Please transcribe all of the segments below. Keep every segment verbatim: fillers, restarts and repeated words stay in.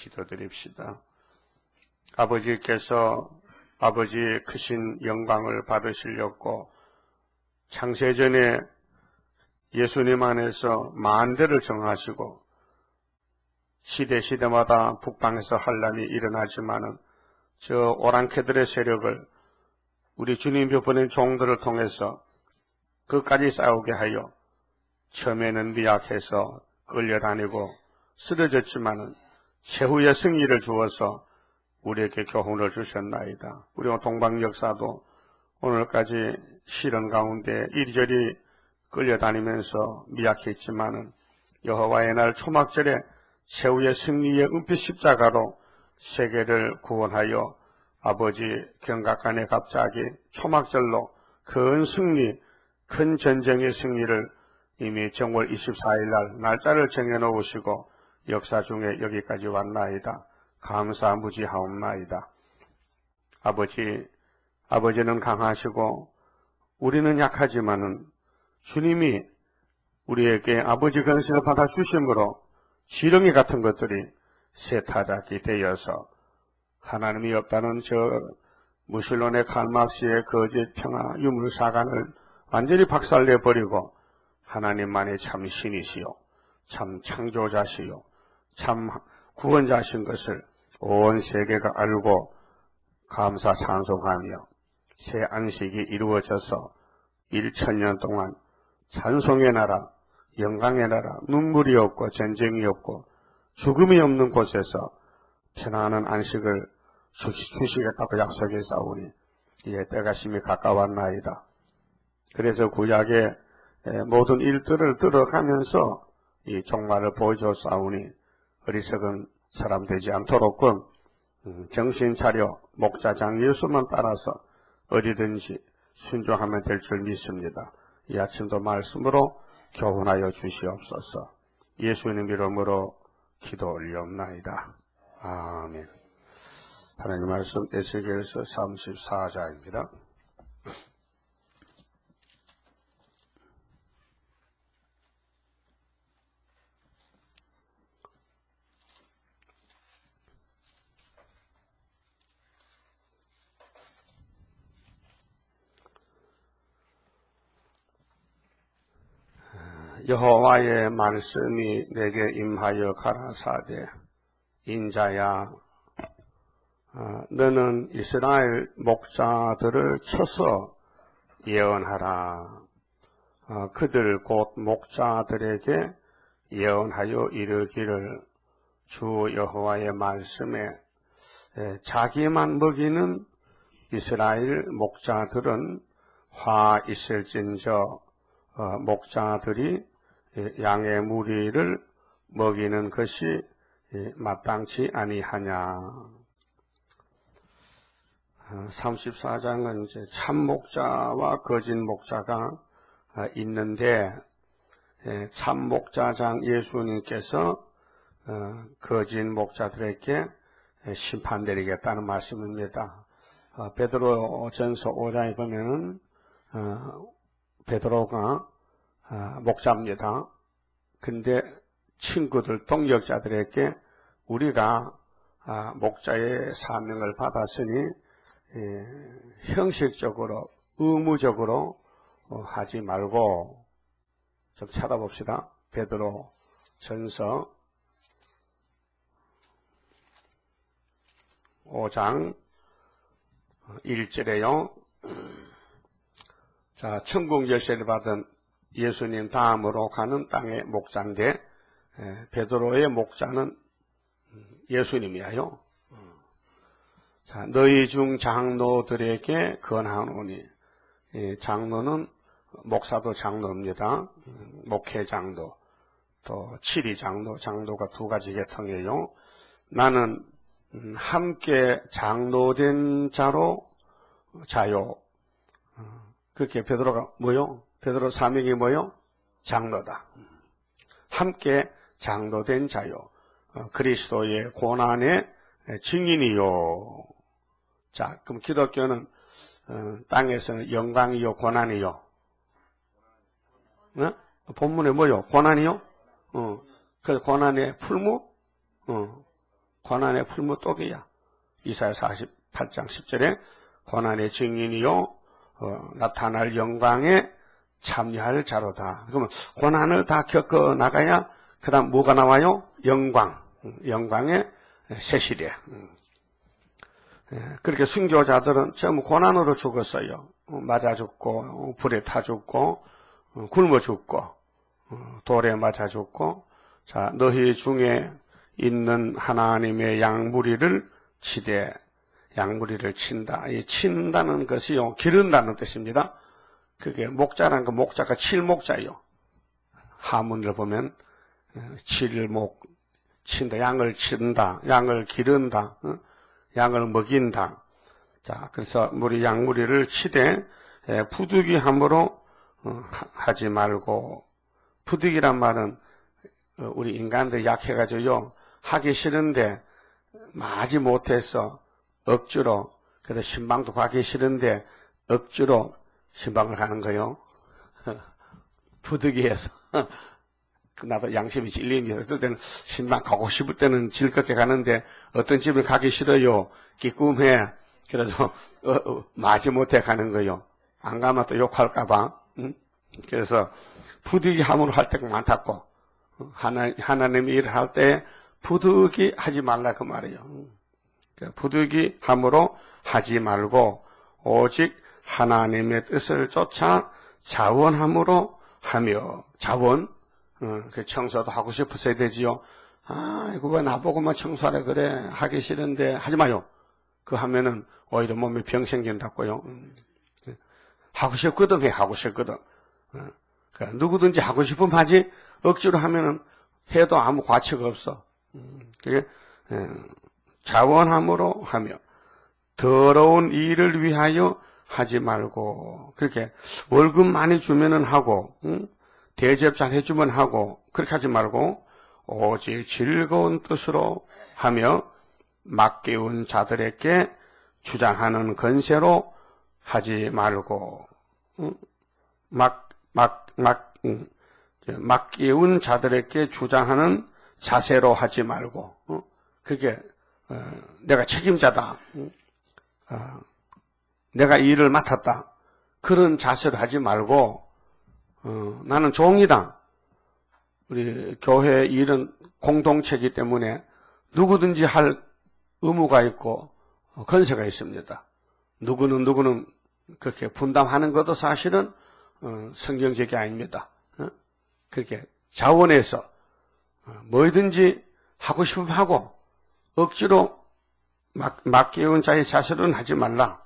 기도드립시다. 아버지께서 아버지의 크신 영광을 받으시려고 창세전에 예수님 안에서 만대를 정하시고 시대 시대마다 북방에서 환란이 일어나지만은 저 오랑캐들의 세력을 우리 주님이 보낸 종들을 통해서 끝까지 싸우게 하여 처음에는 미약해서 끌려다니고 쓰러졌지만은 최후의 승리를 주어서 우리에게 교훈을 주셨나이다. 우리 동방 역사도 오늘까지 시련 가운데 이리저리 끌려다니면서 미약했지만은 여호와의 날 초막절에 최후의 승리의 은빛 십자가로 세계를 구원하여 아버지 경각간에 갑자기 초막절로 큰 승리, 큰 전쟁의 승리를 이미 정월 이십사일 날 날짜를 정해놓으시고 역사 중에 여기까지 왔나이다. 감사 무지하옵나이다. 아버지, 아버지는 강하시고 우리는 약하지만은 주님이 우리에게 아버지 권세를 받아 주심으로 지렁이 같은 것들이 새타작이 되어서 하나님이 없다는 저 무신론의 칼막스의 거짓 평화 유물사관을 완전히 박살내버리고 하나님만이 참 신이시요, 참 창조자시요, 참 구원자신 것을 온 세계가 알고 감사 찬송하며 새 안식이 이루어져서 일천년 동안 찬송의 나라, 영광의 나라, 눈물이 없고 전쟁이 없고 죽음이 없는 곳에서 편안한 안식을 주시겠다고 약속했사오니 이에 때가 심히 가까웠나이다. 그래서 구약의 모든 일들을 들어가면서 이 종말을 보여줬사오니 어리석은 사람 되지 않도록끔 정신 차려 목자장 예수만 따라서 어디든지 순종하면 될 줄 믿습니다. 이 아침도 말씀으로 교훈하여 주시옵소서. 예수님 이름으로 기도 올리옵나이다. 아멘. 하나님 말씀 에스겔서 삼십사 장입니다. 여호와의 말씀이 내게 임하여 가라사대 인자야, 너는 이스라엘 목자들을 쳐서 예언하라. 그들 곧 목자들에게 예언하여 이르기를 주 여호와의 말씀에 자기만 먹이는 이스라엘 목자들은 화 있을진저 목자들이 양의 무리를 먹이는 것이 마땅치 아니하냐. 삼십사 장은 이제 참 목자와 거짓 목자가 있는데 참 목자장 예수님께서 거짓 목자들에게 심판 내리겠다는 말씀입니다. 베드로 전서 오 장에 보면은 베드로가 목자입니다. 근데 친구들, 동역자들에게 우리가 목자의 사명을 받았으니 형식적으로, 의무적으로 하지 말고 좀 찾아봅시다. 베드로 전서 오 장 일 절에요. 자, 천국 열쇠를 받은 예수님 다음으로 가는 땅의 목자인데 베드로의 목자는 예수님이야요. 자, 너희 중 장로들에게 권하노니, 장로는 목사도 장로입니다. 목회 장로, 또 치리 장로, 장로가 두 가지 계통이에요. 나는 함께 장로된 자로 자요. 그렇게 베드로가 뭐요? 베드로 사명이 뭐요? 장로다. 함께 장로된 자요. 그리스도의 고난의 증인이요. 자, 그럼 기독교는 땅에서는 영광이요, 고난이요. 어? 본문에 뭐요? 고난이요? 어. 그 고난의 풀무? 어. 고난의 풀무독이야. 이사야 사십팔 장 십 절에 고난의 증인이요 어, 나타날 영광에 참여할 자로다. 그러면 고난을 다 겪어 나가야 그 다음 뭐가 나와요? 영광. 영광의 세실이야. 그렇게 순교자들은 전부 고난으로 죽었어요. 맞아 죽고 불에 타 죽고 굶어 죽고 돌에 맞아 죽고. 자, 너희 중에 있는 하나님의 양무리를 치되, 양무리를 친다. 이 친다는 것이요 기른다는 뜻입니다. 그게 목자라는 거, 목자가 칠목자요. 하문을 보면 칠목, 친다, 양을 친다, 양을 기른다, 어? 양을 먹인다. 자, 그래서 우리 양무리를 치되 부득이함으로 어, 하지 말고. 부득이란 말은 어, 우리 인간들 약해가지고요 하기 싫은데 마지 못해서 억지로, 그래서 신방도 가기 싫은데 억지로 신방을 가는 거요. 부득이해서. 나도 양심이 찔리니 어떨 때는 신방 가고 싶을 때는 즐겁게 가는데 어떤 집을 가기 싫어요. 기꿈해. 그래서 어, 어, 마지 못해 가는 거요. 안 가면 또 욕할까 봐. 응? 그래서 부득이함으로 할 때가 많다고. 하나, 하나님 일을 할 때 부득이 하지 말라 그 말이에요. 부득이함으로 하지 말고 오직 하나님의 뜻을 쫓아 자원함으로 하며. 자원, 어, 그 청소도 하고 싶어서 해야 되지요. 아, 이거 왜 나보고만 청소하래 그래. 하기 싫은데 하지 마요. 그 하면은 오히려 몸에 병 생긴다고요. 음. 하고 싶거든 해. 하고 싶거든. 어. 그러니까 누구든지 하고 싶으면 하지 억지로 하면은 해도 아무 가치가 없어. 음. 그게 에, 자원함으로 하며 더러운 일을 위하여 하지 말고. 그렇게 월급 많이 주면은 하고, 응? 대접 잘 해주면 하고, 그렇게 하지 말고 오직 즐거운 뜻으로 하며 맡기운 자들에게 주장하는 건세로 하지 말고. 응? 막, 막, 막, 응. 맡기운 자들에게 주장하는 자세로 하지 말고. 응? 그게 어, 내가 책임자다. 응? 어, 내가 이 일을 맡았다. 그런 자세로 하지 말고 어, 나는 종이다. 우리 교회 일은 공동체이기 때문에 누구든지 할 의무가 있고 어, 건세가 있습니다. 누구는 누구는 그렇게 분담하는 것도 사실은 어, 성경적이 아닙니다. 어? 그렇게 자원해서 어, 뭐든지 하고 싶으면 하고 억지로 막, 맡기운 자의 자세로는 하지 말라.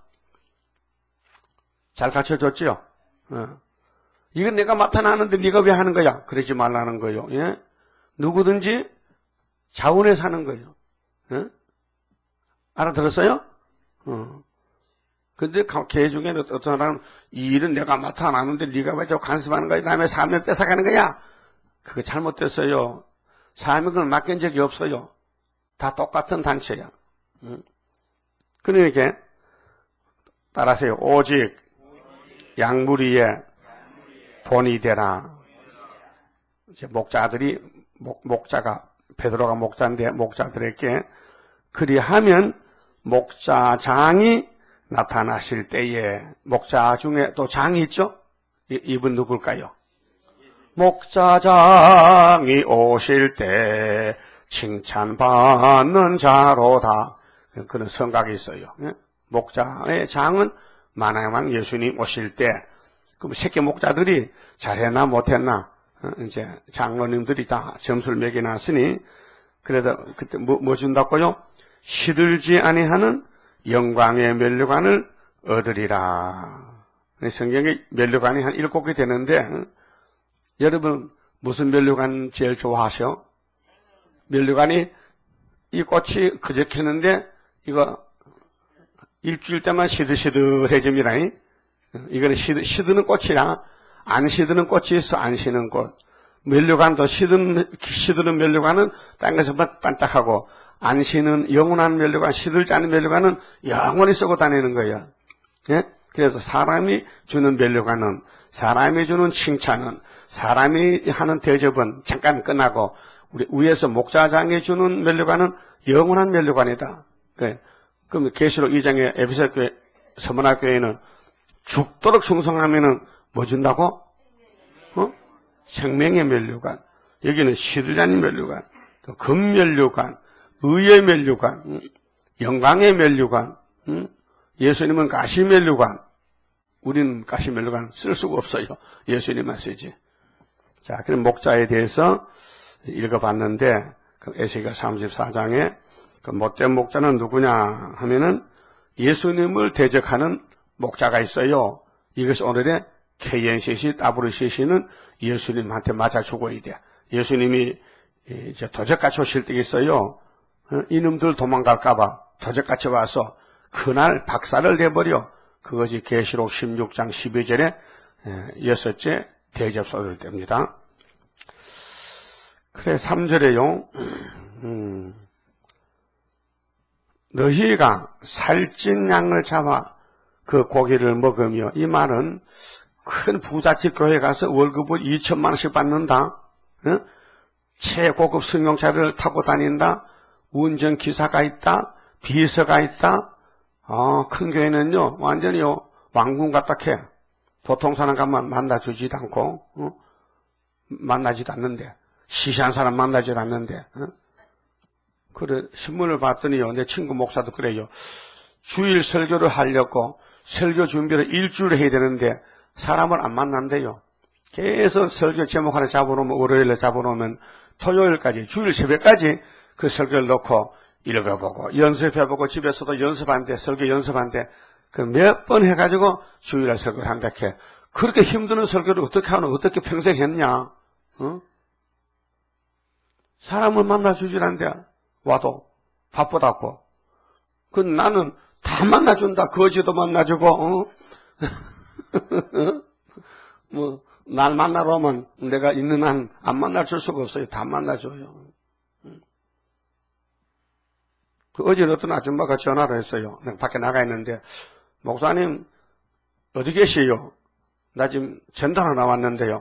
잘 가르쳐줬지요? 어. 이건 내가 맡아나는데 네가 왜 하는 거야? 그러지 말라는 거요. 예? 누구든지 자원해서 하는 거예요. 예? 알아들었어요? 어. 근데 개 중에는 어떤 사람은 이 일은 내가 맡아나는데 네가 왜 저 간섭하는 거야? 남의 사명 뺏어가는 거야? 그거 잘못됐어요. 사명을 맡긴 적이 없어요. 다 똑같은 단체야. 응? 그러니까 따라하세요. 오직 양무리의 본이 되라. 이제 목자들이 목, 목자가 베드로가 목자인데 목자들에게 그리하면 목자장이 나타나실 때에. 목자 중에 또 장이 있죠? 이, 이분 누굴까요? 목자장이 오실 때 칭찬받는 자로다. 그런 성각이 있어요. 목자의 장은 만왕 예수님 오실 때. 그럼 새끼 목자들이 잘했나 못했나 이제 장로님들이 다 점수를 매겨놨으니 그래도 그때 뭐, 뭐 준다고요? 시들지 아니하는 영광의 면류관을 얻으리라. 성경에 면류관이 한 일곱 개 되는데 여러분 무슨 면류관 제일 좋아하셔? 면류관이 이 꽃이 그저께는데 이거 일주일 때만 시들시들해집니다. 이거는 시드, 시드는 꽃이랑 안 시드는 꽃이 있어. 안 시는 꽃. 면류관도 시드는, 시드는 면류관은 딴 것은 반딱하고 안 시는 영원한 면류관, 시들지 않은 면류관은 영원히 쓰고 다니는 거예요. 예? 그래서 사람이 주는 면류관은, 사람이 주는 칭찬은, 사람이 하는 대접은 잠깐 끝나고 우리 위에서 목자장에 주는 면류관은 영원한 면류관이다. 그럼 계시록 이 장의 에베소 교회, 서문화 교회는 죽도록 충성하면은 뭐 준다고? 어? 생명의 면류관. 여기는 신뢰자의 면류관, 또 금면류관, 의의 면류관, 영광의 면류관. 예수님은 가시면류관. 우리는 가시면류관 쓸 수가 없어요. 예수님만 쓰지. 자, 그럼 목자에 대해서 읽어봤는데, 그 에스겔 삼십사 장에 그 못된 목자는 누구냐 하면은 예수님을 대적하는 목자가 있어요. 이것이 오늘의 케이엔씨씨, 더블유씨씨는 예수님한테 맞아 죽어야 돼. 예수님이 이제 도적같이 오실 때가 있어요. 이놈들 도망갈까봐 도적같이 와서 그날 박살을 내버려. 그것이 계시록 십육 장 십이 절에 여섯째 대접소를 됩니다. 그래, 삼 절에요. 음, 너희가 살찐 양을 잡아 그 고기를 먹으며, 이 말은 큰 부잣집 교회 가서 월급을 이천만 원씩 받는다. 어? 최고급 승용차를 타고 다닌다. 운전기사가 있다. 비서가 있다. 어, 큰 교회는요, 완전히요, 왕궁 같다 캐. 보통 사람 가면 만나주지도 않고, 어? 만나지도 않는데, 시시한 사람 만나지도 않는데, 어? 그래, 신문을 봤더니요, 내 친구 목사도 그래요. 주일 설교를 하려고 설교 준비를 일주일 해야 되는데, 사람을 안 만난대요. 계속 설교 제목 하나 잡아놓으면, 월요일에 잡아놓으면, 토요일까지, 주일 새벽까지 그 설교를 놓고, 읽어보고, 연습해보고, 집에서도 연습한대, 설교 연습한대, 그 몇 번 해가지고 주일날 설교를 한다 해. 그렇게 힘드는 설교를 어떻게 하노? 어떻게 평생 했냐? 어? 사람을 만나주질 않대. 와도 바쁘다고. 그 나는 다 만나준다. 거지도 만나주고, 어? 뭐, 날 만나러 오면 내가 있는 한 안 만나줄 수가 없어요. 다 만나줘요. 그 어제는 어떤 아줌마가 전화를 했어요. 내가 밖에 나가 있는데, 목사님, 어디 계세요? 나 지금 전달하러 나왔는데요.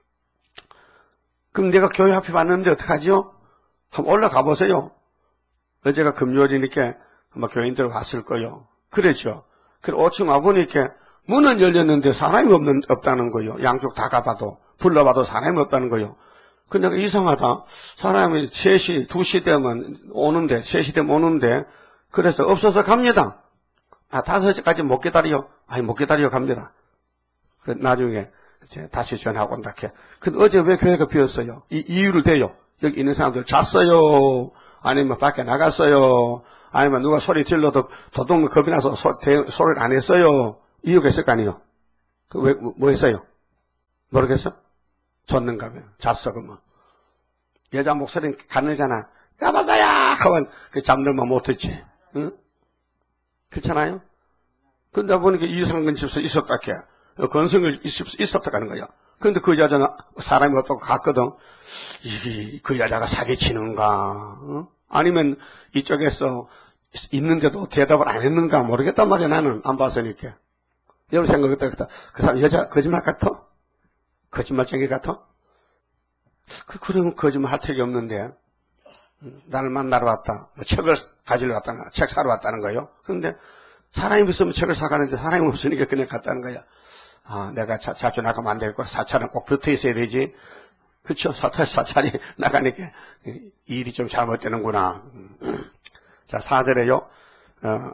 그럼 내가 교회 앞에 왔는데 어떡하지요? 한번 올라가 보세요. 어제가 금요일이니까 아마 교인들 왔을 거요. 그랬죠. 그래, 오 층 와보니까 문은 열렸는데 사람이 없는, 없다는 거요. 양쪽 다 가봐도, 불러봐도 사람이 없다는 거요. 근데 내가 이상하다. 사람이 세 시, 두 시 되면 오는데, 세 시 되면 오는데, 그래서 없어서 갑니다. 아, 다섯 시까지 못 기다려. 아니, 못 기다려 갑니다. 그 나중에 이제 다시 전화하고 온다 해. 근데 어제 왜 교회가 비었어요? 이 이유를 대요. 여기 있는 사람들 잤어요. 아니면 밖에 나갔어요. 아니면 누가 소리 질러도 도둑 겁이 나서 소, 대, 소리를 안 했어요. 이유가 있을 거 아니에요. 그 왜, 뭐 했어요? 모르겠어? 줬는가 봐요. 잤어, 그러면. 여자 목소리는 가늘잖아. 여보세요! 하면 그 잠들만 못했지. 응? 그렇잖아요? 근데 보니까 이상근 집에서 있었다 해. 건성을 있었다 가는 거야. 그런데 그 여자는 사람이 없다고 갔거든. 이, 그 여자가 사기치는가? 응? 아니면 이쪽에서 있는데도 대답을 안 했는가 모르겠단 말이야. 나는 안 봤으니까. 여러분 생각했다. 그 사람 여자 거짓말 같아? 거짓말쟁이 같아? 그, 그런 거짓말 할 택이 없는데, 나를 만나러 왔다. 뭐 책을 가지러 왔다나, 책 사러 왔다는 거예요. 그런데 사람이 있으면 책을 사가는데 사람이 없으니까 그냥 갔다는 거야. 아, 내가 자, 자주 나가면 안 되겠고, 사찰은 꼭 붙어 있어야 되지. 그쵸? 사찰, 사찰이 나가니까 일이 좀 잘못되는구나. 자, 사 절에요. 어,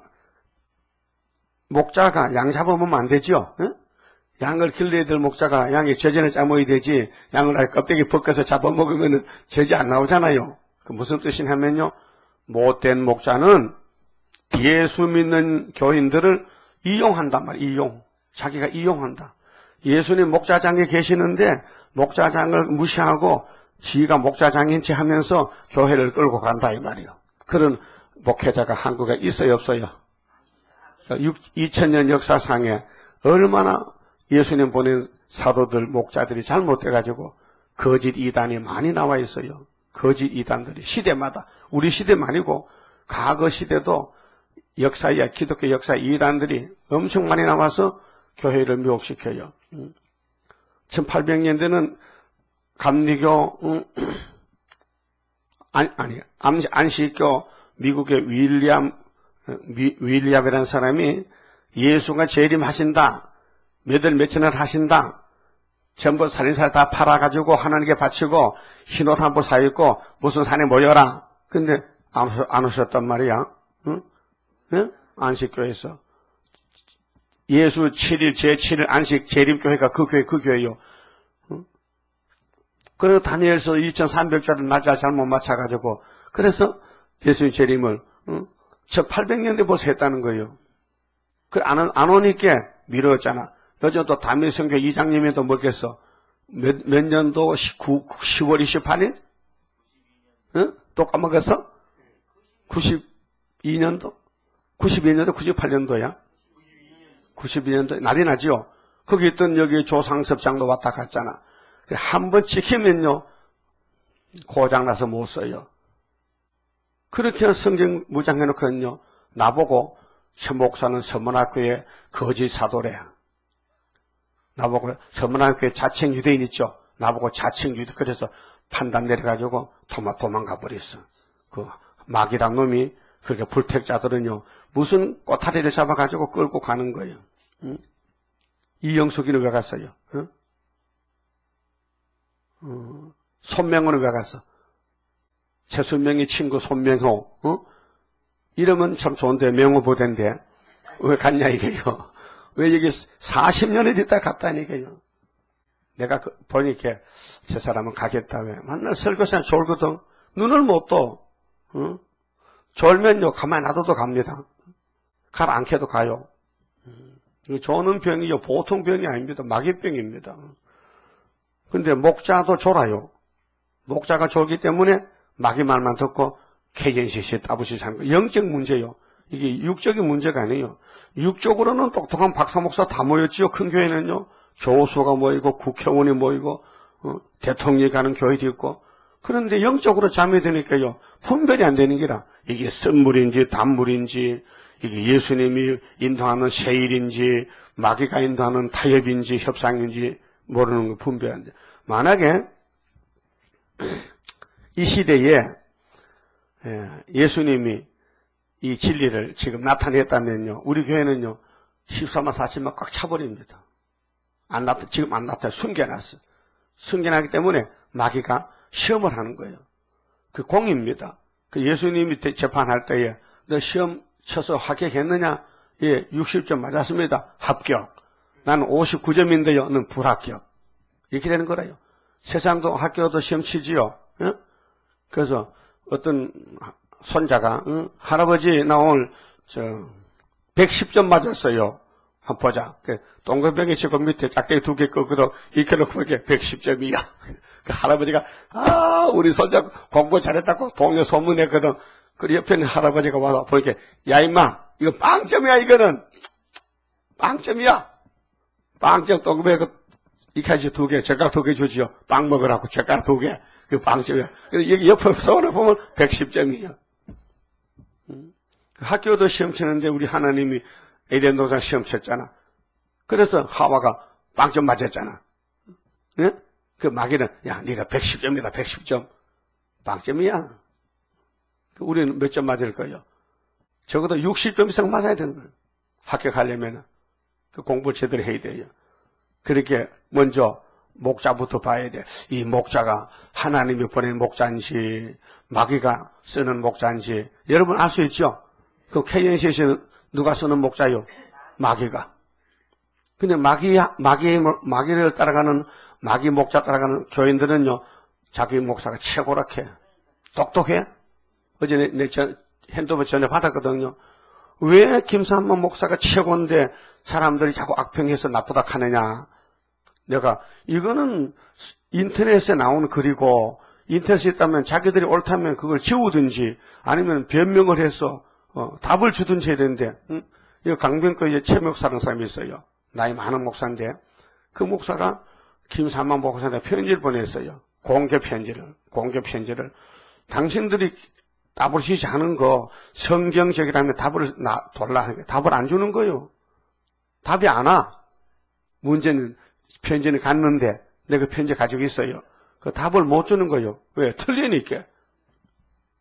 목자가 양 잡아보면 안 되죠? 응? 양을 길러야 될 목자가 양이 젖전에 짜먹어야 되지, 양을 아예 껍데기 벗겨서 잡아먹으면 젖이 안 나오잖아요. 그 무슨 뜻이냐면요, 못된 목자는 예수 믿는 교인들을 이용한단 말이에요. 이용. 자기가 이용한다. 예수님 목자장에 계시는데 목자장을 무시하고 지가 목자장인 체 하면서 교회를 끌고 간다 이 말이에요. 그런 목회자가 한국에 있어요, 없어요? 이천 년 역사상에 얼마나 예수님 보낸 사도들, 목자들이 잘못돼가지고 거짓 이단이 많이 나와 있어요. 거짓 이단들이 시대마다, 우리 시대만이고 과거 시대도 역사에, 기독교 역사 이단들이 엄청 많이 나와서 교회를 미혹시켜요. 천팔백 년대는 감리교 아니, 아니, 안식교 미국의 윌리엄, 위, 윌리엄이라는 사람이 예수가 재림하신다. 몇월 며칠을 하신다. 전부 살인살 다 팔아가지고 하나님께 바치고 흰옷 한 벌 사입고 무슨 산에 모여라. 근데 안, 오셨, 안 오셨단 말이야. 응? 응? 안식교에서. 예수 칠 일, 제칠 일 안식 재림교회가 그 교회, 그 교회요. 응? 그래서 다니엘서 이천삼백 자를 날짜 잘못 맞춰가지고 그래서 예수님 재림을 응? 천팔백 년대 벌써 했다는 거예요. 그 안, 안 오니까 미뤘잖아. 요즘 또 담임성교 이장님이 또 뭐겠어? 몇, 몇 년도 시월 이십팔 일? 응? 또 까먹었어? 구십이 년도? 구십이 년도, 구십팔 년도야? 구십이 년도 난리 나죠? 거기 있던 여기 조상섭장도 왔다 갔잖아. 한 번 찍히면요, 고장나서 못 써요. 그렇게 성경 무장해놓고는요, 나보고 새 목사는 서문학교의 거짓 사도래. 나보고 서문학교에 자칭 유대인 있죠? 나보고 자칭 유대. 그래서 판단 내려가지고 도망, 도망가 버렸어. 그 마귀란 놈이 그렇게 불택자들은요, 무슨 꼬타리를 잡아가지고 끌고 가는 거예요. 응? 이영숙이는 왜 갔어요? 응? 어, 손명호는 왜 갔어? 최순명의 친구 손명호. 어? 이름은 참 좋은데 명호보대인데 왜 갔냐 이게요. 왜 여기 사십 년을 있다 갔다니까요. 내가 그, 보니까 저 사람은 가겠다. 왜? 맨날 설교사는 졸거든. 눈을 못 떠. 어? 졸면요 가만히 놔둬도 갑니다. 갈 않게도 가요. 음. 조는 병이요 보통 병이 아닙니다. 마귀병입니다. 근데 목자도 졸아요. 목자가 졸기 때문에 마귀 말만 듣고 개견시시 따부시 사는 거. 영적 문제요. 이게 육적인 문제가 아니에요. 육적으로는 똑똑한 박사 목사 다 모였지요. 큰 교회는요. 교수가 모이고 국회의원이 모이고 어, 대통령이 가는 교회도 있고. 그런데 영적으로 잠이 드니까요. 분별이 안 되는 게라. 이게 쓴물인지 단물인지 이게 예수님이 인도하는 세일인지 마귀가 인도하는 타협인지 협상인지 모르는 거 분별 안 돼. 만약에 이 시대에 예수님이 이 진리를 지금 나타냈다면요. 우리 교회는요. 십사만 사천만 꽉 차버립니다. 안 나타, 지금 안 나타나. 숨겨놨어. 숨겨놨기 때문에 마귀가 시험을 하는 거예요. 그 공입니다. 그 예수님이 재판할 때에 너 시험 쳐서 합격했느냐? 예, 육십 점 맞았습니다. 합격. 나는 오십구 점인데요. 너는 불합격. 이렇게 되는 거라요. 세상도 학교도 시험 치지요. 예? 그래서 어떤 손자가 응? 할아버지 나 오늘 저 백십 점 맞았어요. 한번 보자. 그 동글뱅이 치고 밑에 짝대기 두 개 끄고도 이렇게 놓고 이렇게 백십 점이야. 그 할아버지가 아 우리 손자 공부 잘했다고 동네 소문냈거든. 그 옆에 있는 할아버지가 와서 보니까 야 임마 이거 빵점이야 이거는 빵점이야. 빵점 동글뱅이 이렇게 하지 두 개 젓가락 두 개 주지요. 빵 먹으라고 젓가락 두 개. 그 빵점이야. 여기 옆에 서울에 보면 백십 점이야. 음. 그 학교도 시험 치는데 우리 하나님이 에덴 동산 시험 쳤잖아. 그래서 하와가 빵점 맞았잖아. 예? 그 마귀는 야 네가 백십 점이다 백십 점. 빵점이야. 그 우리는 몇 점 맞을 거예요? 적어도 육십 점 이상 맞아야 되는 거예요. 합격하려면 그 공부 제대로 해야 돼요. 그렇게 먼저 목자부터 봐야 돼. 이 목자가 하나님이 보낸 목자인지 마귀가 쓰는 목자인지 여러분 알 수 있죠? 그 케이엔씨에서는 누가 쓰는 목자요? 마귀가. 근데 마귀, 마귀, 마귀를 따라가는 마귀 목자 따라가는 교인들은요 자기 목사가 최고라해. 똑똑해. 어제 내, 내 전, 핸드폰 전에 받았거든요. 왜 김삼만 목사가 최고인데 사람들이 자꾸 악평해서 나쁘다 하느냐. 내가 이거는 인터넷에 나온 글이고 인터넷에 있다면 자기들이 옳다면 그걸 지우든지 아니면 변명을 해서 어, 답을 주든지 해야 되는데 응? 이거 강변교회 최 목사라는 사람이 있어요. 나이 많은 목사인데 그 목사가 김삼만 목사한테 편지를 보냈어요. 공개 편지를 공개 편지를 당신들이 답을 시시하는 거 성경적이라면 답을 나, 돌라 하니까 답을 안 주는 거요. 답이 안 와. 문제는 편지는 갔는데 내가 편지 가지고 있어요. 그 답을 못 주는 거예요. 왜? 틀리니까.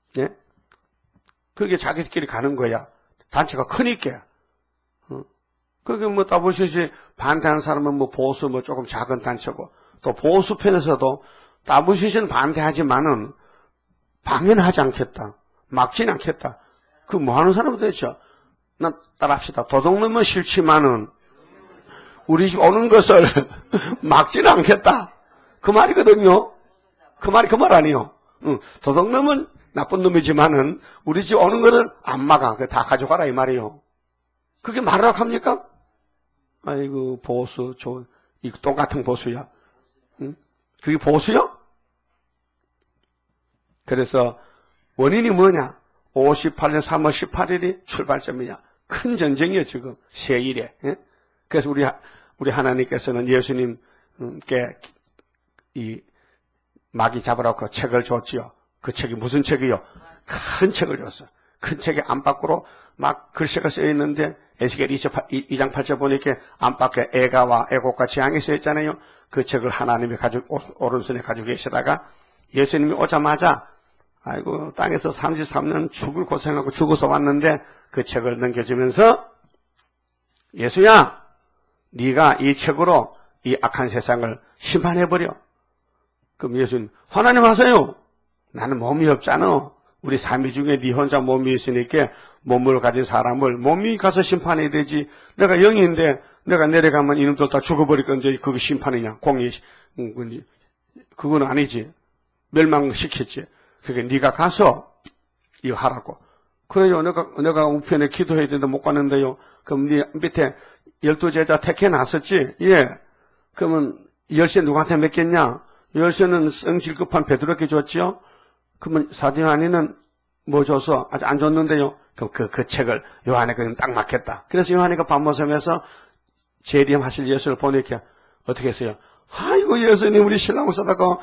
예? 그렇게 자기들끼리 가는 거야. 단체가 크니까. 어? 그게 뭐 따부시시 반대하는 사람은 뭐 보수 뭐 조금 작은 단체고, 또 보수 편에서도 따부시시는 반대하지만은 방해하지 않겠다. 막지는 않겠다. 그 뭐 하는 사람은 대체? 난 따라합시다. 도둑놈은 싫지만은 우리 집 오는 것을 막지는 않겠다. 그 말이거든요. 그 말이 그 말 아니요. 응. 도둑놈은 나쁜 놈이지만은 우리 집 오는 것을 안 막아. 다 가져가라 이 말이요. 그게 말이라고 합니까? 아이고 보수, 저, 이 똑같은 보수야. 응? 그게 보수요? 그래서 원인이 뭐냐? 오십팔 년 삼월 십팔일이 출발점이야. 큰 전쟁이에요 지금 세일에. 예? 그래서 우리 우리 하나님께서는 예수님께 이 마귀 잡으라고 책을 줬지요. 그 책이 무슨 책이요? 큰 책을 줬어. 큰 책에 안팎으로 막 글씨가 쓰여 있는데 에스겔 이 장 팔 절 보니까 안팎에 애가와 애곡과 재앙이 쓰여 있잖아요. 그 책을 하나님이 가지고 오른손에 가지고 계시다가 예수님이 오자마자 아이고 땅에서 삼십삼 년 죽을 고생하고 죽어서 왔는데 그 책을 넘겨주면서 예수야 네가 이 책으로 이 악한 세상을 심판해버려. 그럼 예수님 하나님 하세요. 나는 몸이 없잖아. 우리 삼위 중에 네 혼자 몸이 있으니까 몸을 가진 사람을 몸이 가서 심판해야 되지. 내가 영인데 내가 내려가면 이놈들 다 죽어버릴 건데 그게 심판이냐. 공의 건지 그건 아니지. 멸망시켰지. 그러니까 네가 가서 이거 하라고. 그래요. 내가 내가 우편에 기도해야 되는데 못 가는데요. 그럼 네 밑에 열두 제자 택해놨었지. 예. 그러면 열쇠 누구한테 맡겼냐? 열쇠는 성질급한 베드로에게 줬지요. 그러면 사도 요한이는 뭐 줘서 아직 안 줬는데요. 그럼 그, 그 책을 요한에게 딱 맡겼다. 그래서 요한이가 밤모섬에서 재림하실 예수를 보니까 어떻게 했어요? 아이고 예수님 우리 신랑을 쓰다가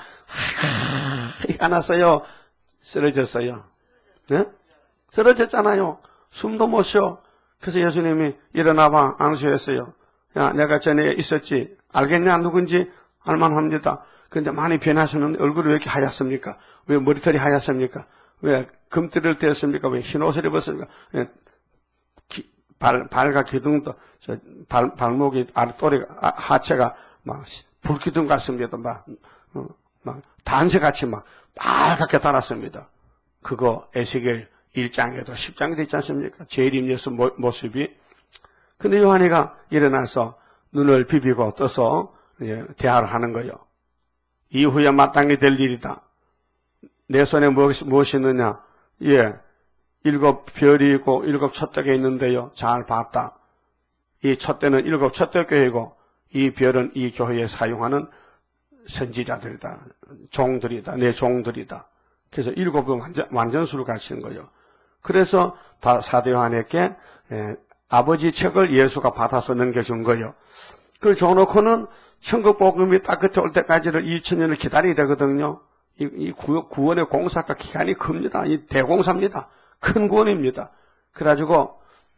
안 왔어요. 쓰러졌어요. 네? 쓰러졌잖아요. 숨도 못 쉬어. 그래서 예수님이 일어나봐 안수했어요. 야 내가 전에 있었지. 알겠냐 누군지 알만합니다. 근데 많이 변하셨는데 얼굴이 왜 이렇게 하얗습니까? 왜 머리털이 하얗습니까? 왜 금띠를 떼었습니까? 왜 흰 옷을 입었습니까? 왜 기, 발, 발과 기둥도 저 발, 발목이 아랫도리가 아, 하체가 막 불기둥 같습니다. 막, 어, 막 단새같이 막 빨갛게 달았습니다. 그거 에스겔 일 장에도 십 장에도 있지 않습니까? 재림 예수 모습이. 근데 요한이가 일어나서 눈을 비비고 떠서 예, 대화를 하는 거예요. 이후에 마땅히 될 일이다. 내 손에 무엇이, 무엇이 있느냐? 예, 일곱 별이 있고 일곱 촛대가 있는데요. 잘 봤다. 이 촛대는 일곱 촛대 교회이고 이 별은 이 교회에 사용하는 선지자들이다. 종들이다. 내 종들이다. 그래서 일곱은 완전, 완전수를 가르치는 거예요. 그래서 사도 요한에게 예, 아버지 책을 예수가 받아서 넘겨준 거예요. 그걸 줘놓고는 천국 복음이 딱 끝에 올 때까지를 이천 년을 기다려야 되거든요. 이, 이 구, 구원의 공사가 기간이 큽니다. 이 대공사입니다. 큰 구원입니다. 그래가지고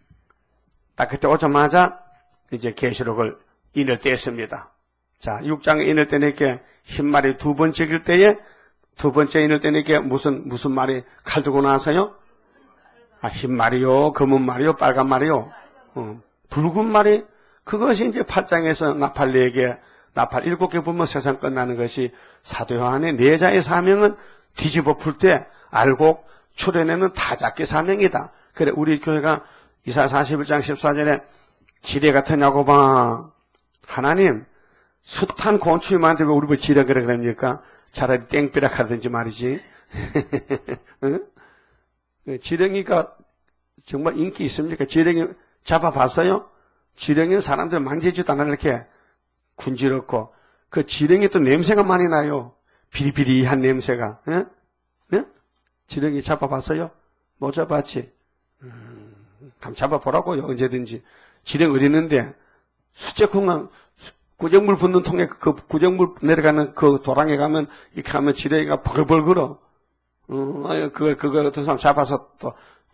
딱 그때 오자마자 이제 계시록을 인을 떼었습니다. 자, 육 장에 인을 떼니까 흰말이 두 번째 길 때에 두 번째 인을 떼니까 무슨 무슨 말이 칼 들고 나서요? 아, 흰말이요, 검은 말이요, 빨간 말이요, 어, 붉은 말이 그것이 이제 팔 장에서 나팔 네 개, 나팔 일곱 개 불면 세상 끝나는 것이 사도 요한의 내자의 사명은 뒤집어 풀 때 알곡 출애내는 타작기 사명이다. 그래 우리 교회가 이사야 사십일 장 십사 절에 지뢰 같으냐고 봐. 하나님 숱한 곤충이만한테 왜 우리 뭐 지뢰 그래 그럽니까? 차라리 땡비락 하든지 말이지. 응? 지렁이가 정말 인기 있습니까? 지렁이 잡아봤어요? 지렁이는 사람들 만지지도 않아 이렇게 군지럽고 그 지렁이 또 냄새가 많이 나요. 비리비리한 냄새가. 예? 예? 지렁이 잡아봤어요? 못 잡았지? 음, 한번 잡아보라고요. 언제든지. 지렁이 어디 있는데 수제콩은 구정물 붓는 통에 그 구정물 내려가는 그 도랑에 가면 이렇게 하면 지렁이가 벌벌 걸어. 어, 그걸, 그거 어떤 사람 잡아서 또,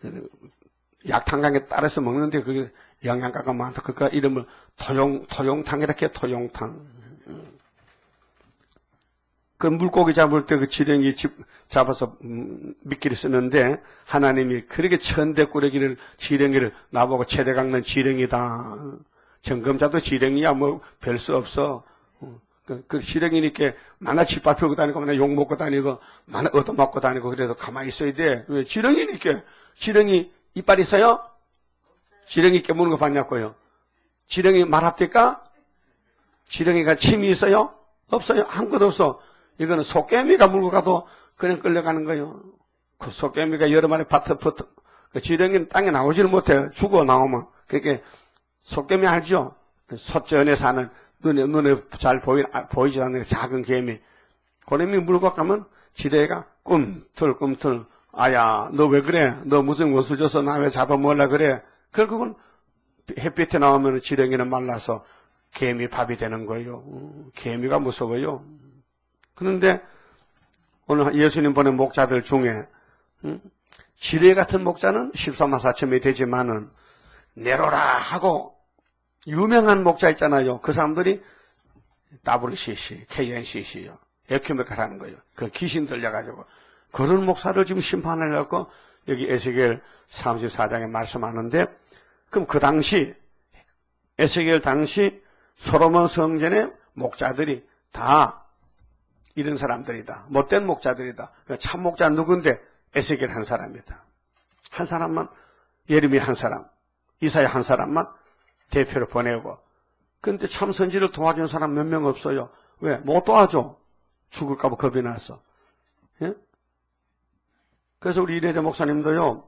약탕강에 따라서 먹는데 그게 영양가가 많다. 그니까 이름을 토용, 토용탕 이렇게 토용탕. 그 물고기 잡을 때 그 지렁이 집 잡아서 음, 미끼를 쓰는데 하나님이 그렇게 천대꾸러기를 지렁이를 나보고 채대 깎는 지렁이다. 정금자도 지렁이야 뭐 별 수 없어. 그, 그 지렁이니까 만나 짓밟히고 다니고 만나 욕 먹고 다니고 만나 얻어먹고 다니고 그래서 가만히 있어야 돼. 왜? 지렁이니까. 지렁이 이빨 있어요? 지렁이 깨무는 거 봤냐고요. 지렁이 말합니까? 지렁이가 침이 있어요? 없어요. 아무것도 없어. 이거는 속개미가 물고 가도 그냥 끌려가는 거예요. 그 속개미가 여러 마리 밭에 붙어. 그 지렁이는 땅에 나오지를 못해요. 죽어 나오면. 그러니까 속개미 알죠? 솥전에 사는 눈에, 눈에 잘 보이, 보이지 않는 작은 개미. 고래미 물고 가면 지렁이가 꿈틀, 꿈틀. 아야, 너 왜 그래? 너 무슨 원수 줘서 나 왜 잡아먹으려 그래? 결국은 햇빛에 나오면 지렁이는 말라서 개미 밥이 되는 거예요. 개미가 무서워요. 그런데 오늘 예수님 보낸 목자들 중에 지뢰 같은 목자는 십삼만 사천이 되지만은 네로라 하고 유명한 목자 있잖아요. 그 사람들이 더블유씨씨, 케이엔씨씨요. 에큐메카라는 거예요. 그 귀신 들려가지고 그런 목사를 지금 심판하려고 여기 에스겔 삼십사 장에 말씀하는데 그럼 그 당시 에스겔 당시 솔로몬 성전의 목자들이 다 이런 사람들이다. 못된 목자들이다. 참 목자 누군데? 에스겔 한 사람이다. 한 사람만, 예레미야 한 사람, 이사야 한 사람만 대표로 보내고. 근데 참 선지를 도와준 사람 몇 명 없어요. 왜? 못 도와줘. 죽을까봐 겁이 나서. 예? 그래서 우리 이래재 목사님도요,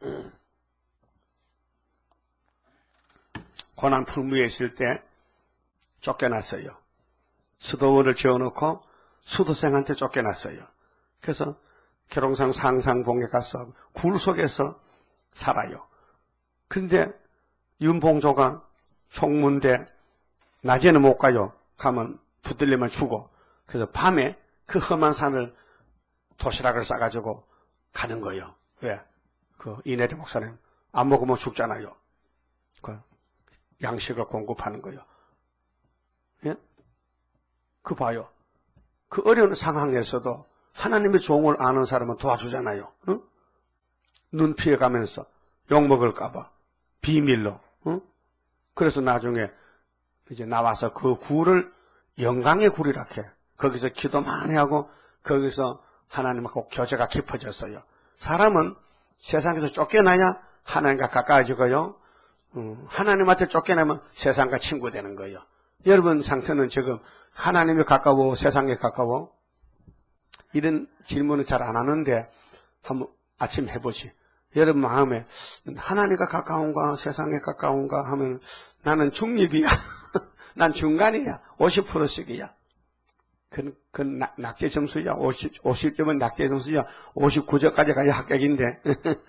고난 풀무에 있을 때 쫓겨났어요. 수도원을 지어놓고 수도생한테 쫓겨났어요. 그래서 계룡산 상상봉에 가서 굴 속에서 살아요. 근데 윤봉조가 총무인데 낮에는 못 가요. 가면 붙들리면 죽어. 그래서 밤에 그 험한 산을 도시락을 싸가지고 가는 거예요. 왜? 그 이내리 목사님 안 먹으면 죽잖아요. 그 양식을 공급하는 거예요. 예? 그 봐요. 그 어려운 상황에서도 하나님의 종을 아는 사람은 도와주잖아요. 응? 눈 피해가면서 욕먹을까봐 비밀로. 응? 그래서 나중에 이제 나와서 그 굴을 영광의 굴이라 해. 거기서 기도 많이 하고 거기서 하나님하고 교제가 깊어졌어요. 사람은 세상에서 쫓겨나야 하나님과 가까워지고요. 음, 하나님한테 쫓겨나면 세상과 친구 되는 거예요. 여러분 상태는 지금 하나님이 가까워 세상에 가까워? 이런 질문을 잘 안 하는데 한번 아침 해보시. 여러분 마음에 하나님과 가까운가 세상에 가까운가 하면 나는 중립이야. 난 중간이야. 오십 퍼센트씩이야. 그, 그 낙, 낙제 점수야. 오십, 오십 점은 낙제 점수야. 오십구 점까지 가야 합격인데.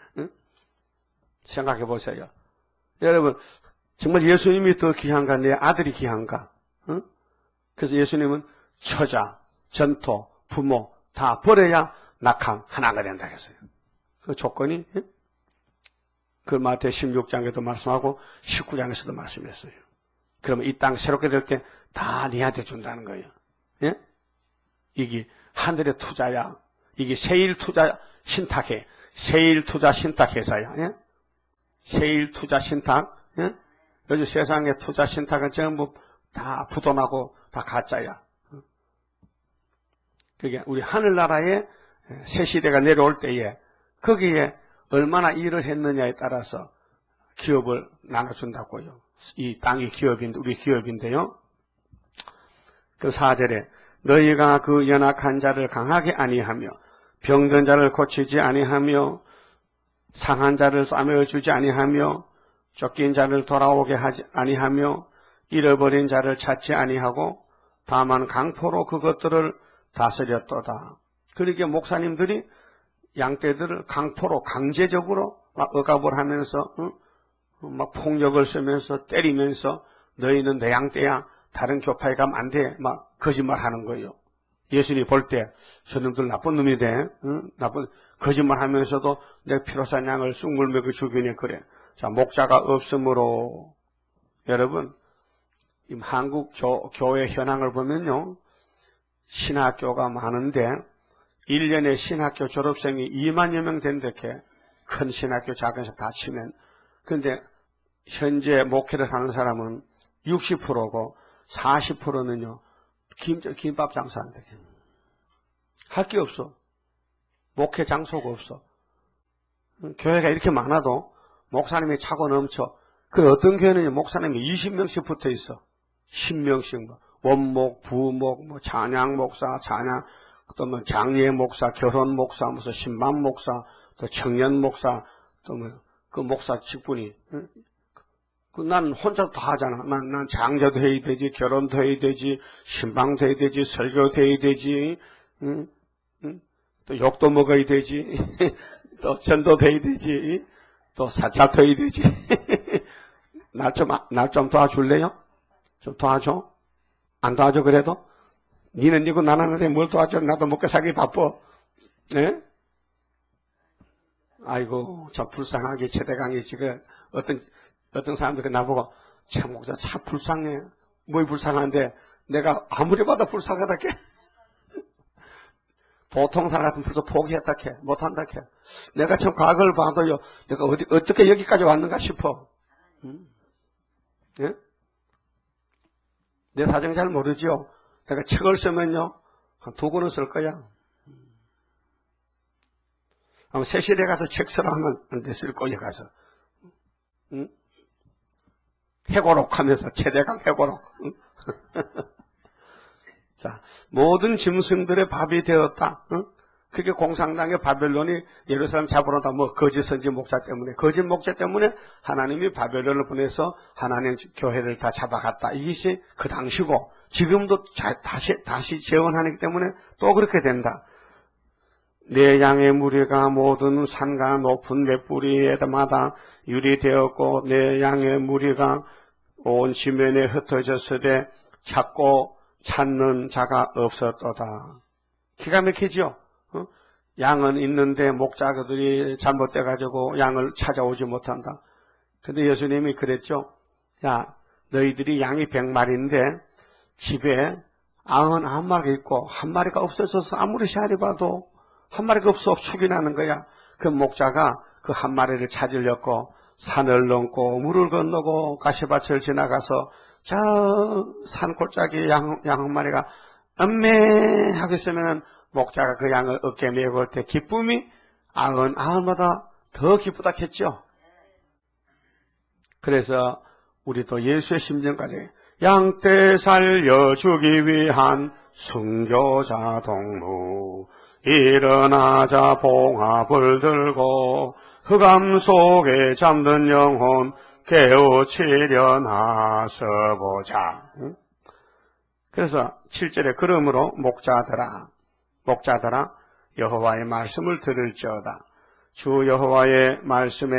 생각해 보세요. 여러분 정말 예수님이 더 귀한가 내 아들이 귀한가? 응? 그래서 예수님은 처자, 전토, 부모 다 버려야 낙함 하나가 된다 했어요. 그 조건이 예? 그 마태 십육 장에도 말씀하고 십구 장에서도 말씀했어요. 그러면 이 땅 새롭게 될 때 다 니한테 준다는 거예요. 예? 이게 하늘의 투자야. 이게 세일 투자 신탁회, 세일 투자 신탁 회사야. 예? 세일 투자 신탁. 예? 요즘 세상의 투자 신탁은 전부 다 부도나고 다 가짜야. 그게 우리 하늘나라에 새 시대가 내려올 때에 거기에 얼마나 일을 했느냐에 따라서 기업을 나눠준다고요. 이 땅이 기업인데 우리 기업인데요. 그 사 절에 너희가 그 연약한 자를 강하게 아니하며 병든 자를 고치지 아니하며 상한 자를 싸매어 주지 아니하며 쫓긴 자를 돌아오게 하지 아니하며 잃어버린 자를 찾지 아니하고 다만 강포로 그것들을 다스렸도다. 그렇게 목사님들이 양떼들을 강포로 강제적으로 막 억압을 하면서 응? 막 폭력을 쓰면서 때리면서 너희는 내 양떼야. 다른 교파에 가면 안 돼. 막 거짓말하는 거예요. 예수님이 볼 때 저놈들 나쁜 놈이 돼. 응? 나쁜 거짓말하면서도 내 피로산 양을 쑥물매고 주변에 그래. 자 목자가 없으므로 여러분 한국 교, 교회 현황을 보면요. 신학교가 많은데 일 년에 신학교 졸업생이 이만여 명 된다게 큰 신학교 작은 사 다 치면. 그런데 현재 목회를 하는 사람은 육십 퍼센트고 사십 퍼센트는요 김, 김밥 장사한다. 할 게 없어. 목회 장소가 없어. 교회가 이렇게 많아도 목사님이 차고 넘쳐. 그 어떤 교회는 목사님이 이십 명씩 붙어 있어. 십 명씩 뭐 원목, 부목, 뭐 찬양 목사, 찬양, 또 뭐 장례 목사, 결혼 목사, 무슨 신방 목사, 또 청년 목사, 또 뭐 그 목사 직분이. 그 난 혼자 다 하잖아. 난, 난 장자도 해야 되지, 결혼도 해야 되지, 신방도 해야 되지, 설교도 해야 되지, 응? 응? 또 욕도 먹어야 되지, 또 전도도 해야 되지, 또 사찰도 해야 되지. 날 좀, 날 좀 도와줄래요? 좀 도와줘? 안 도와줘, 그래도? 니는 니고 나는 그래, 뭘 도와줘? 나도 먹고 살기 바빠. 네? 아이고, 참 불쌍하게 최대강이 지금 어떤, 어떤 사람들이 나보고, 참, 목사 참 불쌍해. 뭐 불쌍한데, 내가 아무리 봐도 불쌍하다 캐. 보통 사람 같으면 벌써 포기했다 캐. 못한다 캐. 내가 참 과거를 봐도요, 내가 어디, 어떻게 여기까지 왔는가 싶어. 음. 예? 내 사정 잘 모르지요? 내가 책을 쓰면요, 한 두 권은 쓸 거야. 아마 세실에 가서 책 쓰라 하면 안 돼, 쓸 거야, 가서. 응? 해고록 하면서, 최대강 해고록. 응? 자, 모든 짐승들의 밥이 되었다. 응? 그게 공산당의 바벨론이 예루살렘 잡으러 온다. 뭐, 거짓 선지 목자 때문에. 거짓 목자 때문에 하나님이 바벨론을 보내서 하나님 교회를 다 잡아갔다. 이것이 그 당시고, 지금도 자, 다시, 다시 재원하기 때문에 또 그렇게 된다. 내 양의 무리가 모든 산과 높은 맷뿌리에마다 유리되었고, 내 양의 무리가 온 지면에 흩어졌으되 찾고 찾는 자가 없었도다. 기가 막히죠? 어? 양은 있는데 목자들이 잘못돼가지고 양을 찾아오지 못한다. 근데 예수님이 그랬죠. 야, 너희들이 양이 백 마리인데 집에 아흔 한 마리가 있고 한 마리가 없어져서 아무리 시알이 봐도 한 마리가 없어 축이 나는 거야. 그 목자가 그 한 마리를 찾으려고 산을 넘고 물을 건너고 가시밭을 지나가서 저 산골짜기 양, 양 한 마리가 엄매 하고 있으면 목자가 그 양을 어깨에 메고 올 때 기쁨이 아흔 아흔보다 더 기쁘다 했죠. 그래서 우리도 예수의 심정까지 양떼 살려주기 위한 순교자 동무 일어나자 봉합을 들고 흑암 속에 잠든 영혼 깨우치려 나서보자. 그래서 칠 절에 그러므로 목자들아 목자들아 여호와의 말씀을 들을지어다. 주 여호와의 말씀에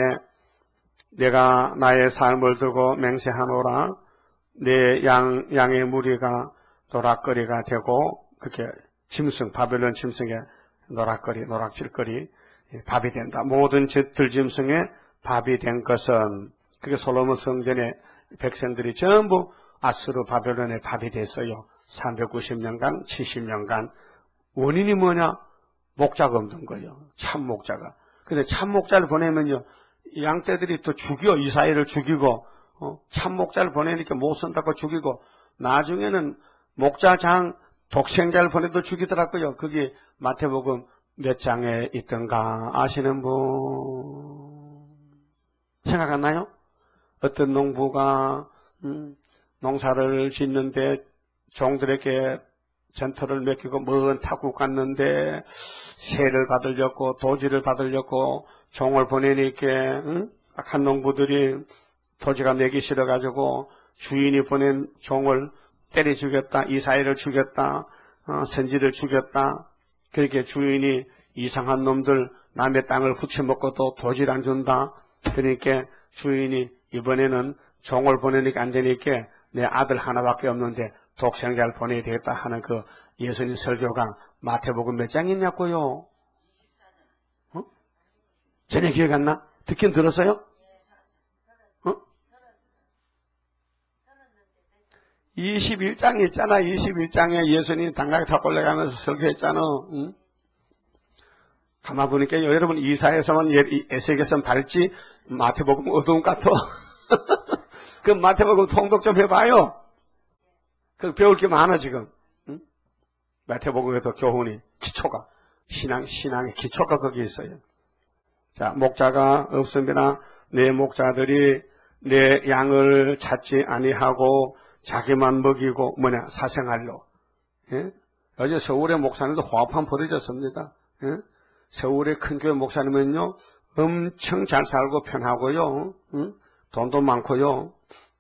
내가 나의 삶을 두고 맹세하노라. 내 양, 양의 무리가 노락거리가 되고 그렇게 짐승 바벨론 짐승의 노락거리 노락질거리 밥이 된다. 모든 들짐승의 밥이 된 것은 그게 솔로몬 성전의 백성들이 전부 아수르 바벨론의 밥이 됐어요. 삼백구십 년간 칠십 년간. 원인이 뭐냐? 목자가 없는 거예요. 참 목자가. 근데 참 목자를 보내면요 양떼들이 또 죽여 이스라엘을 죽이고 어, 참 목자를 보내니까 못 쓴다고 죽이고 나중에는 목자장 독생자를 보내도 죽이더라고요. 그게 마태복음 몇 장에 있던가 아시는 분 생각 안 나요? 어떤 농부가 음, 농사를 짓는데 종들에게 전터를 맡기고 먼 타국 갔는데 세를 받으려고 도지를 받으려고 종을 보내니까 응? 악한 농부들이 도지가 내기 싫어가지고 주인이 보낸 종을 때려 죽였다. 이스라엘을 죽였다. 어, 선지를 죽였다. 그렇게 주인이 이상한 놈들 남의 땅을 후쳐먹고도 도지를 안 준다. 그러니까 주인이 이번에는 종을 보내니까 안 되니까 내 아들 하나밖에 없는데 독생자를 보내야 되겠다 하는 그 예수님 설교가 마태복음 몇 장 있냐고요? 어? 전혀 기억 안 나? 듣긴 들었어요? 어? 이십일 장에 있잖아. 이십일 장에 예수님이 당나귀 타고 올라가면서 설교했잖아. 응? 가만 보니까 여러분 이사야서만 에스겔서는 밝지 마태복음 어두운 것 같아. 그 마태복음 통독 좀 해봐요. 그 배울 게 많아 지금. 응? 마태복음에도 교훈이 기초가 신앙 신앙의 기초가 거기 있어요. 자, 목자가 없습니다. 내 목자들이 내 양을 찾지 아니하고 자기만 먹이고 뭐냐 사생활로. 예? 어제 서울의 목사님도 호합한 벌어졌습니다. 예? 서울의 큰 교회 목사님은요 엄청 잘 살고 편하고요. 응? 돈도 많고요.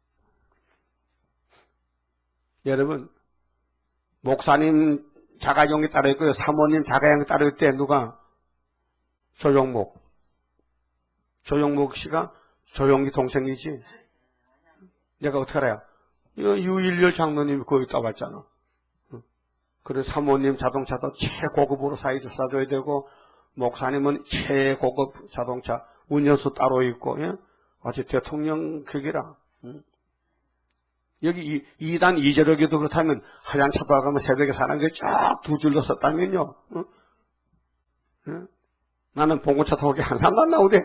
여러분 목사님 자가용이 따로 있고요. 사모님 자가용이 따로 있대. 누가? 조용목. 조용목 씨가 조용기 동생이지. 내가 어떻게 알아요? 유일열 장로님이 거기 따봤잖아. 그래서 사모님 자동차도 최고급으로 사줘야 되고 목사님은 최고급 자동차 운전수 따로 있고 예? 아주 대통령 격이라. 응? 여기 이, 이단 이재력에도 그렇다면 하얀 차도 가면 새벽에 사람들이 쫙 두 줄로 섰다면요. 응? 응? 나는 봉고차 타고 한 사람도 안 나오대.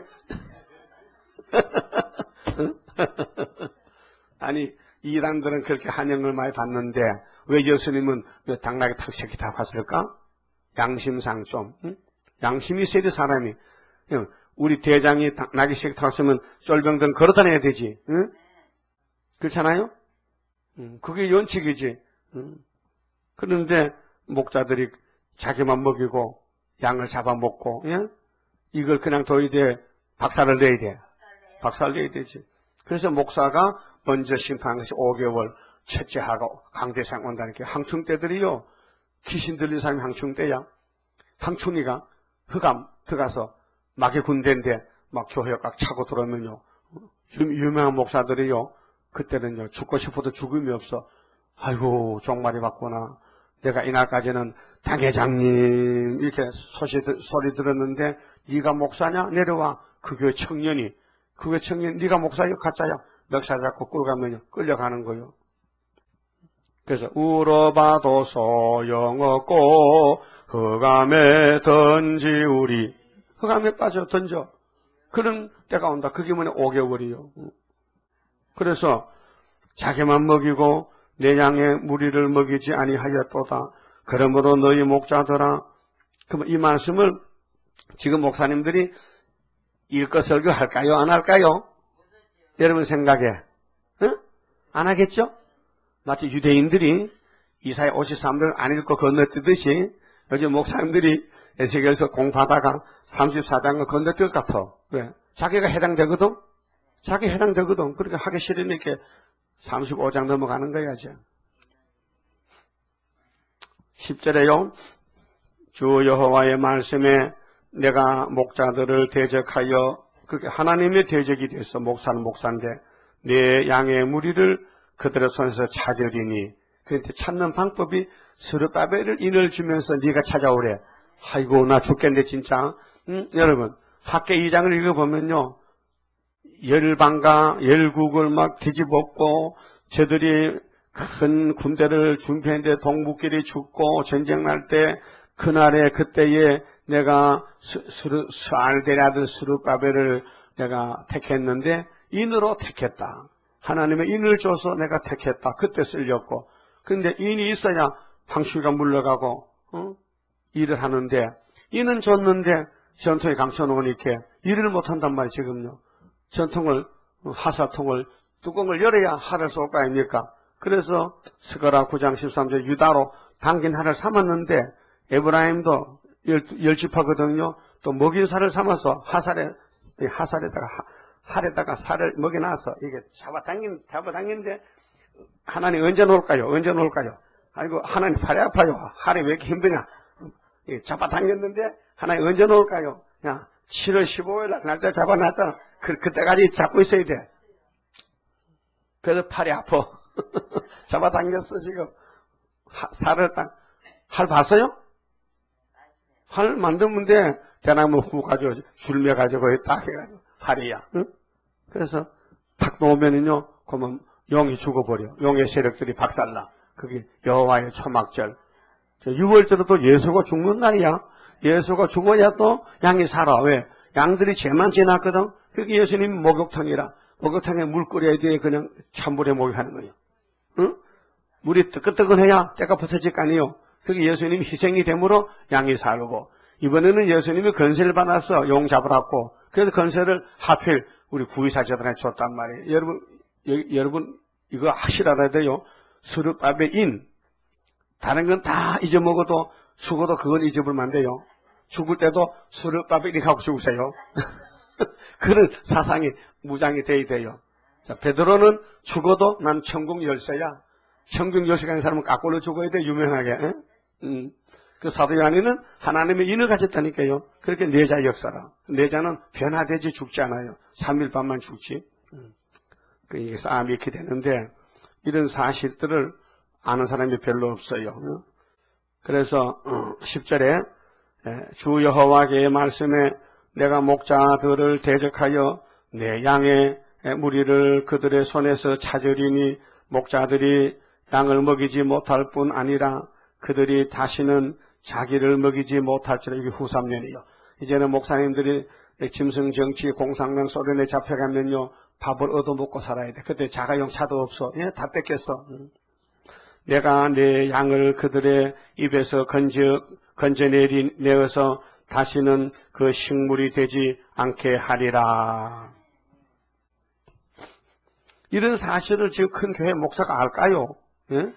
아니 이단들은 그렇게 환영을 많이 받는데 왜 예수님은 왜 당나귀 탁새끼 타고 갔을까? 양심상 좀 응? 양심이 있어야 돼 사람이. 응? 우리 대장이 당나귀 새끼 타고 갔으면 쫄병들은 걸어 다녀야 되지. 응? 그렇잖아요? 응, 그게 연칙이지. 응? 그런데 목자들이 자기만 먹이고 양을 잡아먹고 예? 이걸 그냥 둬야 돼? 박살을 내야 돼? 박살을 내야 되지. 그래서 목사가 먼저 심판한 것이 오 개월 채째하고 강대상 온다니까. 항충대들이요. 귀신 들린 사람이 항충대야. 항충이가 흑암 들어가서 마귀 군대인데 막 교회에 꽉 차고 들어오면요. 유명한 목사들이요. 그때는요. 죽고 싶어도 죽음이 없어. 아이고 종말이 왔구나. 내가 이날까지는 당회장님 이렇게 소시, 소리 들었는데 네가 목사냐? 내려와. 그 교회 청년이. 그 교회 청년 네가 목사야? 가짜야? 멱살 잡고 끌어가면요. 끌려가는 거요. 그래서 울어봐도 소용없고 흑암에 던지우리. 흑암에 빠져 던져. 그런 때가 온다. 그게 뭐냐? 오 개월이요. 그래서 자기만 먹이고 내 양의 무리를 먹이지 아니하였도다. 그러므로 너희 목자들아. 그럼 이 말씀을 지금 목사님들이 일거설교 할까요? 안 할까요? 여러분 생각에 응? 안 하겠죠? 마치 유대인들이 이사야 오십삼 절 안 읽고 건너뛰듯이 요즘 목사님들이 에스겔서 공부하다가 삼십사 장을 건너뛸 것 같아. 왜? 자기가 해당되거든? 자기 해당되거든. 그러니까 하기 싫으니까 삼십오 장 넘어가는 거야 이제. 십 절에요. 주 여호와의 말씀에 내가 목자들을 대적하여 그게 하나님의 대적이 됐어. 목사는 목사인데 내 양의 무리를 그들의 손에서 찾으리니. 그런데 찾는 방법이 스룹바벨을 인을 주면서 네가 찾아오래. 아이고 나 죽겠네 진짜. 응? 여러분 학계 이 장을 읽어보면요. 열방과 열국을 막 뒤집었고 저들이 큰 군대를 준비했는데 동북끼리 죽고 전쟁 날 때 그날에 그때에 내가 스알델의 아들 스룹바벨을 내가 택했는데 인으로 택했다. 하나님의 인을 줘서 내가 택했다. 그때 쓸렸고. 그런데 인이 있어야 황수가 물러가고 어? 일을 하는데 인은 줬는데 전통에 감춰놓으니까 일을 못한단 말이에요. 지금요. 전통을 하사통을 뚜껑을 열어야 할을 쏠 거 아닙니까? 그래서 스가랴 구 장 십삼 절 유다로 당긴 할을 삼았는데 에브라임도 열, 열지파거든요. 또 먹인 살을 삼아서 하살에 하살에다가 할에다가 살을 먹여놔서 이게 잡아당긴 잡아당긴데 하나님 언제 놓을까요? 언제 놓을까요? 아이고 하나님 팔이 아파요. 할이 왜 이렇게 힘드냐? 잡아당겼는데 하나님 언제 놓을까요? 야 칠월 십오일 날 날짜 잡아놨잖아. 그, 그때까지 잡고 있어야 돼. 그래서 팔이 아파. 잡아당겼어, 지금. 하, 살을 딱, 할 봤어요? 할 만들면 돼. 대나무 후 가지고, 줄매 가지고, 딱 해가지고, 할이야. 응? 그래서, 탁 놓으면은요, 그러면 용이 죽어버려. 용의 세력들이 박살나. 그게 여호와의 초막절. 유월절도 예수가 죽는 날이야. 예수가 죽어야 또 양이 살아. 왜? 양들이 죄만 지났거든. 그게 예수님 목욕탕이라. 목욕탕에 물 끓여야 돼. 그냥 찬물에 목욕하는 거예요. 응? 물이 뜨끈뜨끈해야 때가 부서질 거 아니에요. 그게 예수님이 희생이 되므로 양이 살고, 이번에는 예수님이 건세를 받았어. 용 잡으라고. 그래서 건세를 하필 우리 구이사제단에 줬단 말이에요. 여러분, 여, 여러분 이거 확실하다 돼요. 스룹밥의 인. 다른 건 다 잊어먹어도 죽어도 그건 잊어버리면 안 돼요. 죽을 때도 스룹밥의 인 하고 죽으세요. 그런 사상이 무장이 돼야 돼요. 자, 베드로는 죽어도 난 천국 열쇠야. 천국 열쇠 가는 사람은 까꼴로 죽어야 돼. 유명하게. 음. 그 사도 요한이는 하나님의 인을 가졌다니까요. 그렇게 내자 역사라. 내자는 변화되지 죽지 않아요. 삼 일 밤만 죽지. 음. 그 이게 싸움이 이렇게 되는데 이런 사실들을 아는 사람이 별로 없어요. 그래서 십 절에 주 여호와의 말씀에 내가 목자들을 대적하여 내 양의 무리를 그들의 손에서 찾으리니 목자들이 양을 먹이지 못할 뿐 아니라 그들이 다시는 자기를 먹이지 못할지라. 이게 후 삼 년이요. 이제는 목사님들이 짐승 정치 공상당 소련에 잡혀가면요 밥을 얻어먹고 살아야 돼. 그때 자가용 차도 없어. 예, 다 뺏겼어. 내가 내 양을 그들의 입에서 건져 건져내어서 다시는 그 식물이 되지 않게 하리라. 이런 사실을 지금 큰 교회 목사가 알까요? 예?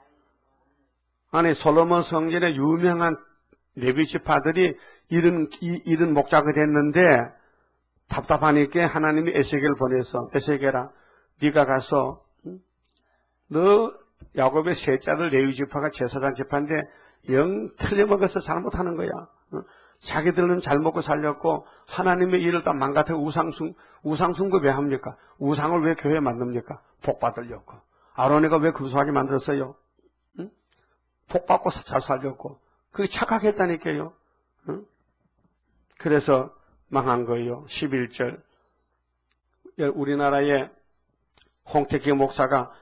아니 솔로몬 성전의 유명한 레위 지파들이 이런 이, 이런 목자가 됐는데 답답하니까 하나님이 에스겔을 보내서 에스겔아 네가 가서 너 야곱의 셋째들 레위 지파가 제사장 지파인데 영 틀려먹어서 잘못하는 거야. 자기들은 잘 먹고 살렸고 하나님의 일을 다 망가뜨리고 우상숭 우상숭배 왜 합니까? 우상을 왜 교회에 만듭니까? 복 받으려고. 아론이가 왜 금수하게 만들었어요? 응? 복 받고 잘 살렸고 그게 착각했다니까요. 응? 그래서 망한 거예요. 십일 절 우리나라의 홍택기 목사가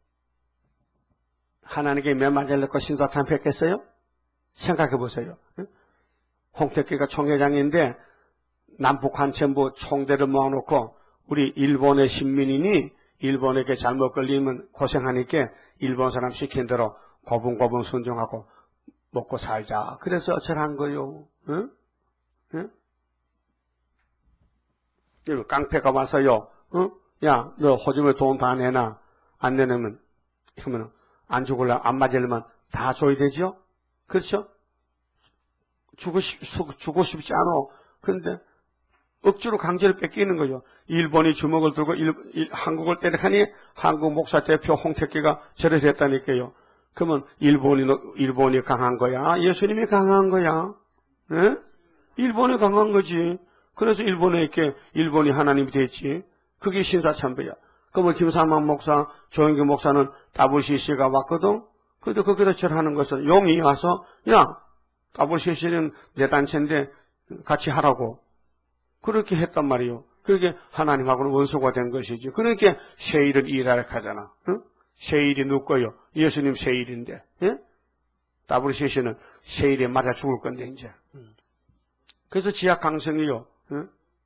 하나님께 몇 맞을 넣고 신사참패했겠어요? 생각해 보세요. 응? 홍택기가 총회장인데 남북한 전부 총대를 모아놓고 우리 일본의 신민이니 일본에게 잘못 걸리면 고생하니까 일본 사람 시킨 대로 고분고분 순종하고 먹고 살자. 그래서 어쩔한 거요. 응? 응? 깡패가 와서요. 응? 야, 너 호주머니 돈 다 내놔. 안 내놓으면 그러면 안 죽을라 안 맞으려면 다 줘야 되죠. 그렇죠? 주고 싶 주고 싶지 않아. 그런데 억지로 강제로 뺏기는 거죠. 일본이 주먹을 들고 일, 일, 한국을 때려하니 한국 목사 대표 홍택기가 저래서 했다니까요. 그러면 일본이 일본이 강한 거야? 예수님이 강한 거야? 예? 일본이 강한 거지. 그래서 일본에 이렇게 일본이 하나님이 됐지. 그게 신사참배야. 그러면 김삼만 목사, 조영규 목사는 더블유씨씨가 왔거든. 근데 거기다 절하는 것은 용이 와서 야 더블유씨씨는 내 단체인데 같이 하라고. 그렇게 했단 말이에요. 그렇게 하나님하고는 원수가 된 것이지. 그러니까 세일은 일하라 하잖아. 응? 세일이 누구예요? 예수님 세일인데. 예? 더블유씨씨는 세일에 맞아 죽을 건데 이제. 그래서 지하 강성이요. 응?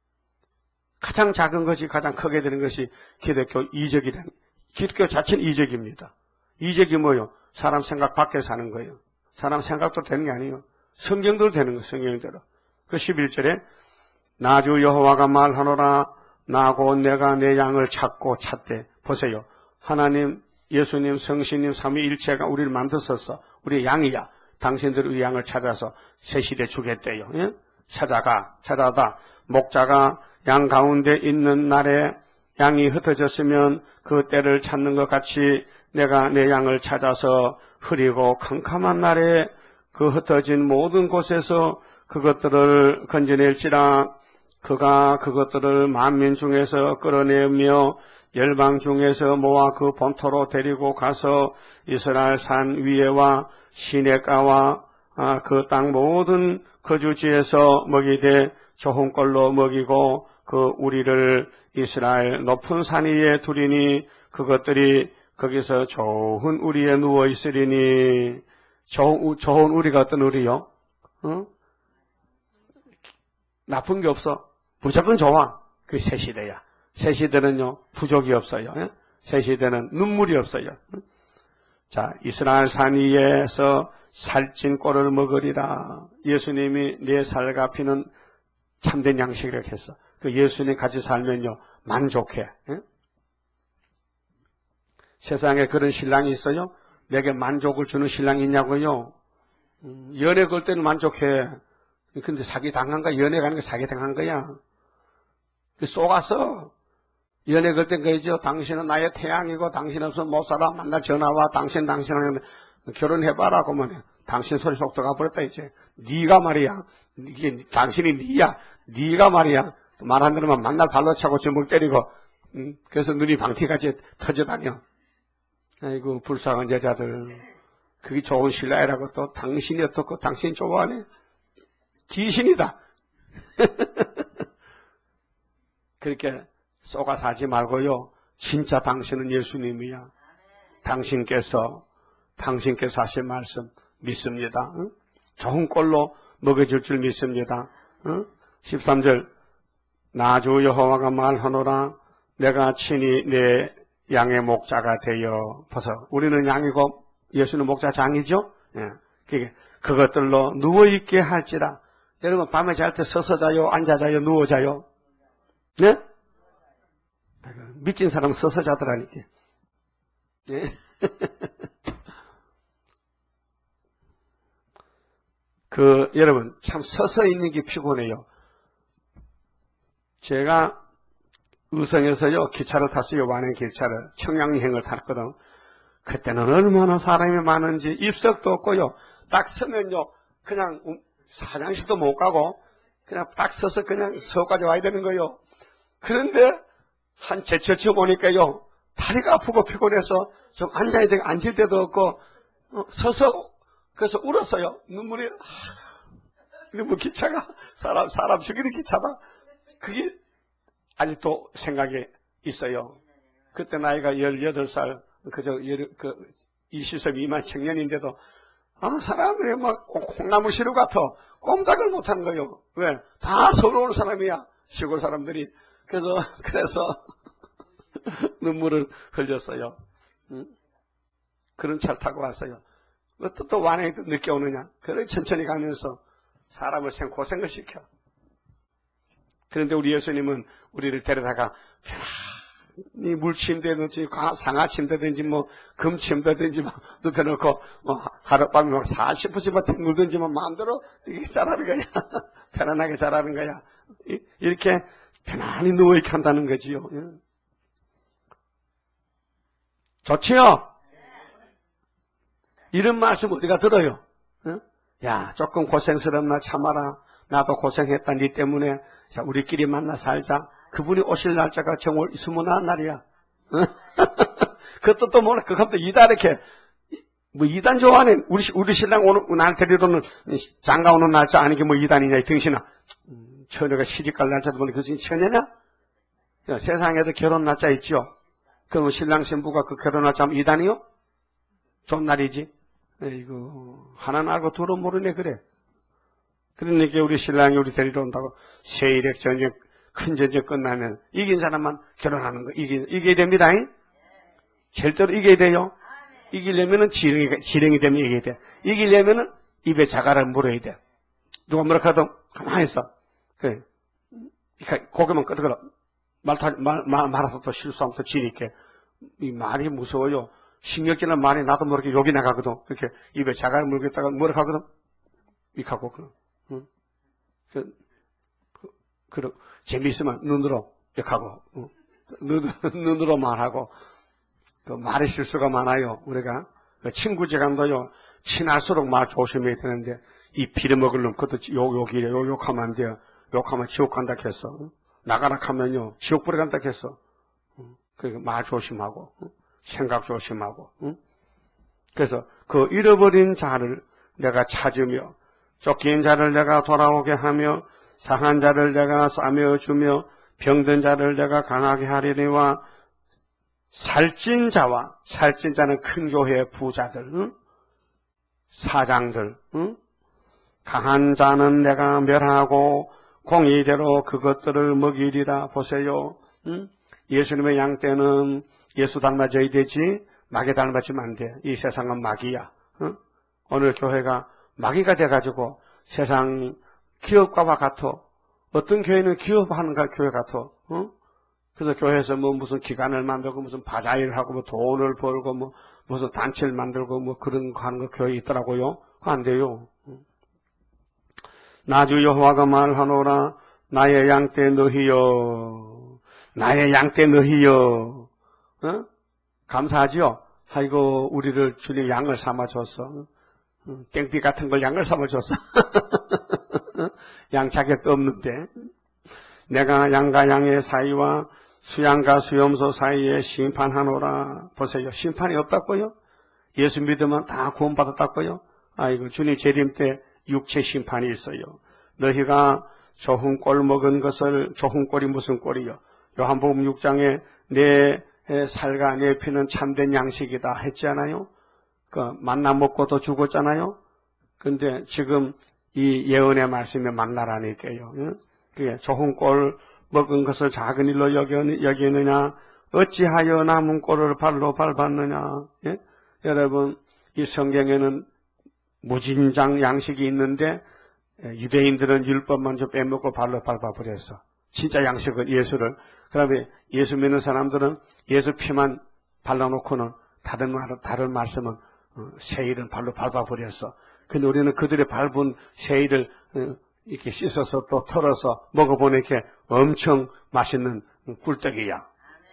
가장 작은 것이 가장 크게 되는 것이 기독교 이적이다. 기독교 자체는 이적입니다. 이적이 뭐예요? 사람 생각 밖에 사는 거예요. 사람 생각도 되는 게 아니에요. 성경대로 되는 거예요. 성경대로. 그 십일 절에 나주 여호와가 말하노라 나고 내가 내 양을 찾고 찾되. 보세요. 하나님, 예수님, 성신님, 삼위일체가 우리를 만드셨어. 우리 양이야. 당신들이 우리 양을 찾아서 새 시대 주겠대요. 예? 찾아가, 찾아다. 목자가 양 가운데 있는 날에 양이 흩어졌으면 그 때를 찾는 것 같이 내가 내 양을 찾아서 흐리고 캄캄한 날에 그 흩어진 모든 곳에서 그것들을 건져낼지라. 그가 그것들을 만민 중에서 끌어내며 열방 중에서 모아 그 본토로 데리고 가서 이스라엘 산 위에와 시내가와 아, 그 땅 모든 거주지에서 먹이되 좋은 꼴로 먹이고 그 우리를 이스라엘 높은 산 위에 두리니 그것들이 거기서 좋은 우리에 누워 있으리니. 좋은, 좋은 우리가 어떤 우리요? 어? 나쁜 게 없어. 무조건 좋아. 그 새 시대야. 새 시대는요, 부족이 없어요. 예? 새 시대는 눈물이 없어요. 자, 이스라엘 산 위에서 살찐 꼴을 먹으리라. 예수님이 내 살과 피는 참된 양식이라고 했어. 그 예수님 같이 살면요, 만족해. 예? 세상에 그런 신랑이 있어요? 내게 만족을 주는 신랑이 있냐고요? 음, 연애 걸 때는 만족해. 근데 사기 당한 거야. 연애 가는 게 사기 당한 거야. 쏘가서 연애 걸 땐 그러죠. 당신은 나의 태양이고 당신 없으면 못 살아. 만날 전화와 당신 당신하고 결혼해봐라. 그러면 당신 소리 속 들어가 버렸다 이제. 네가 말이야. 이게 당신이 네야. 네가 말이야. 말 안 들으면 만날 발로 차고 주먹 때리고. 음, 그래서 눈이 방티같이 터져다녀. 아이고 불쌍한 여자들. 그게 좋은 신랑이라고 또 당신이 어떻고 당신 좋아하네. 귀신이다. 그렇게 쏘가 사지 말고요. 진짜 당신은 예수님이야. 당신께서 당신께서 하신 말씀 믿습니다. 응? 좋은 꼴로 먹여줄 줄 믿습니다. 응? 십삼 절 나 주 여호와가 말하노라 내가 친히 내 양의 목자가 되어 벗어. 우리는 양이고 예수는 목자장이죠. 예. 그게 그것들로 누워있게 할지라. 여러분 밤에 잘 때 서서 자요? 앉아 자요? 누워 자요? 네? 미친 사람 서서 자더라니까. 네? 그 여러분 참 서서 있는 게 피곤해요. 제가 의성에서요 기차를 탔어요. 완행 기차를 청량리행을 탔거든. 그때는 얼마나 사람이 많은지 입석도 없고요. 딱 서면요 그냥 화장실도 못 가고 그냥 딱 서서 그냥 서까지 와야 되는 거예요. 그런데 한 제쳐쳐 보니까요 다리가 아프고 피곤해서 좀 앉아야 돼. 앉을 데도 없고 어, 서서 그래서 울었어요. 눈물이 하, 뭐 기차가 사람 사람 죽이는 기차다. 그게 아직도 생각이 있어요. 그때 나이가 열여덟 살 그저 그 이십 세 미만 청년인데도 아 사람들이 막 콩나물 시루 같아. 꼼짝을 못하는 거예요. 왜? 다 서울 온 사람이야. 시골 사람들이. 그래서 그래서 눈물을 흘렸어요. 응? 그런 차를 타고 왔어요. 왜 또, 또 완행이 또 늦게 오느냐? 그래 천천히 가면서 사람을 생 고생을 시켜. 그런데 우리 예수님은 우리를 데려다가 편안히 물침대든지 상하 침대든지 뭐 금침대든지 뭐 눕혀놓고 뭐 하룻밤에 막 사십 분씩 막 댕글든지 뭐 마음대로 이렇게 자라는 거야. 편안하게 자라는 거야. 이렇게 편안히 누워있게 한다는 거지요. 좋지요? 이런 말씀 어디가 들어요? 야 조금 고생스러운 날 참아라. 나도 고생했다 니 때문에. 자 우리끼리 만나 살자. 그분이 오실 날짜가 정월 스물한 날이야. 그것도 또 몰라. 그것도 또 이단 이렇게 뭐 이단 좋아하네. 우리 우리 신랑 오는 날 데리러는 장가 오는 날짜 아니게 뭐 이단이냐 이 등신아. 음, 처녀가 시집갈 날짜도 보니 그것이 처녀냐? 야, 세상에도 결혼 날짜 있죠. 그럼 신랑 신부가 그 결혼 날짜면 이단이요? 좋은 날이지. 에이구 하나는 알고 둘은 모르네 그래. 그러니까 우리 신랑이 우리 데리러 온다고 세일액 전쟁 큰 전쟁 끝나면 이긴 사람만 결혼하는 거 이기, 이겨야 됩니다. 잉? 절대로 이겨야 돼요. 이기려면은 지렁이, 지렁이 되면 이겨야 돼. 이기려면은 입에 자갈을 물어야 돼. 누가 뭐라 하든 가만히 있어. 그래. 고개만 끄덕거려. 말, 말, 말, 말아서 또 실수하면 또 지니까. 이 말이 무서워요. 신경질난 말이 나도 모르게 욕이 나가거든. 그렇게 입에 자갈을 물고 있다가 뭐라 하거든. 이하고 그럼. 응? 그, 그, 그, 재미있으면 눈으로 욕하고, 응? 눈, 눈으로 말하고, 그 말의 실수가 많아요, 우리가. 그 친구지간도요, 친할수록 말 조심해야 되는데, 이 빌어먹을 놈, 그것도 욕, 욕이래. 욕, 욕하면 안 돼요. 욕하면 지옥 간다 했어. 응? 나가라 하면요, 지옥 불에 간다 했어. 응? 그러니까 말 조심하고, 응? 생각 조심하고, 응? 그래서 그 잃어버린 자를 내가 찾으며, 쫓긴 자를 내가 돌아오게 하며 상한 자를 내가 싸매어 주며 병든 자를 내가 강하게 하리니와 살찐 자와, 살찐 자는 큰 교회의 부자들, 응? 사장들, 응? 강한 자는 내가 멸하고 공의대로 그것들을 먹이리라. 보세요. 응? 예수님의 양 때는 예수 닮아져야 되지 마귀 닮아지면 안 돼. 이 세상은 마귀야. 응? 오늘 교회가 마귀가 돼가지고 세상 기업가와 같아. 어떤 교회는 기업하는 교회 같아. 응? 그래서 교회에서 뭐 무슨 기관을 만들고 무슨 바자회를 하고 뭐 돈을 벌고 뭐 무슨 단체를 만들고 뭐 그런 거 하는 거 교회에 있더라고요. 그거 안 돼요. 나주 여호와가 말하노라. 나의 양떼 너희여. 나의 양떼 너희여. 어? 감사하지요? 아이고 우리를 주님 양을 삼아줬어. 땡비 같은 걸 양을 삼아줬어. 양 자격도 없는데. 내가 양과 양의 사이와 수양과 수염소 사이에 심판하노라. 보세요. 심판이 없다고요? 예수 믿으면 다 구원받았다고요? 아이고 주님 재림 때 육체 심판이 있어요. 너희가 좋은 꼴 먹은 것을, 좋은 꼴이 무슨 꼴이요? 요한복음 육 장에 내 살과 내 피는 참된 양식이다 했잖아요. 그 만나 먹고도 죽었잖아요. 근데 지금 이 예언의 말씀에 만나라니까요. 그게 좋은 꼴 먹은 것을 작은 일로 여기느냐? 어찌하여 남은 꼴을 발로 밟았느냐? 예? 여러분, 이 성경에는 무진장 양식이 있는데 유대인들은 율법만 좀 빼먹고 발로 밟아버렸어. 진짜 양식은 예수를. 그다음에 예수 믿는 사람들은 예수 피만 발라놓고는 다른 말, 다른 말씀은 세일은 발로 밟아버렸어. 근데 우리는 그들의 밟은 세일을 이렇게 씻어서 또 털어서 먹어보니까 엄청 맛있는 꿀떡이야.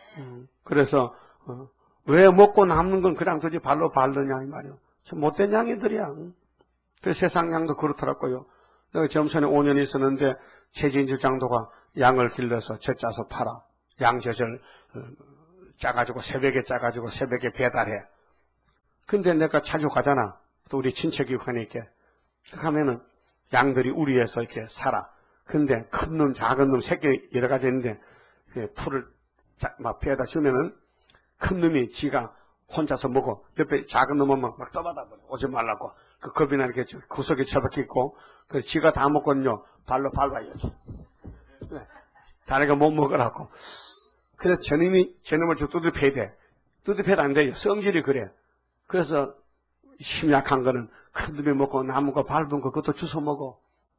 그래서 왜 먹고 남는 건 그냥 도대체 발로 밟느냐 이 말이야. 참 못된 양이들이야. 그 세상 양도 그렇더라고요. 내가 점선에 오 년 있었는데 최진주 장도가 양을 길러서 젖짜서 팔아. 양젖을 짜가지고 새벽에 짜가지고 새벽에 배달해. 근데 내가 자주 가잖아. 또 우리 친척이 가니까. 가면은 양들이 우리에서 이렇게 살아. 근데 큰 놈, 작은 놈, 새끼 여러 가지 있는데 풀을 막 배에다 주면은 큰 놈이 지가 혼자서 먹어. 옆에 작은 놈은 막, 막 떠받아버려. 오지 말라고. 그 겁이나 이렇게 구석에 처박혀 있고, 그 지가 다 먹거든요. 발로 밟아요. 네. 다리가 못 먹으라고. 그래서 저놈이, 저놈을 좀 두드려야 돼. 두드려야 안 돼요. 성질이 그래. 그래서 심약한 거는 큰 놈이 먹고 남은 거 밟은 거 그것도 주워 먹어.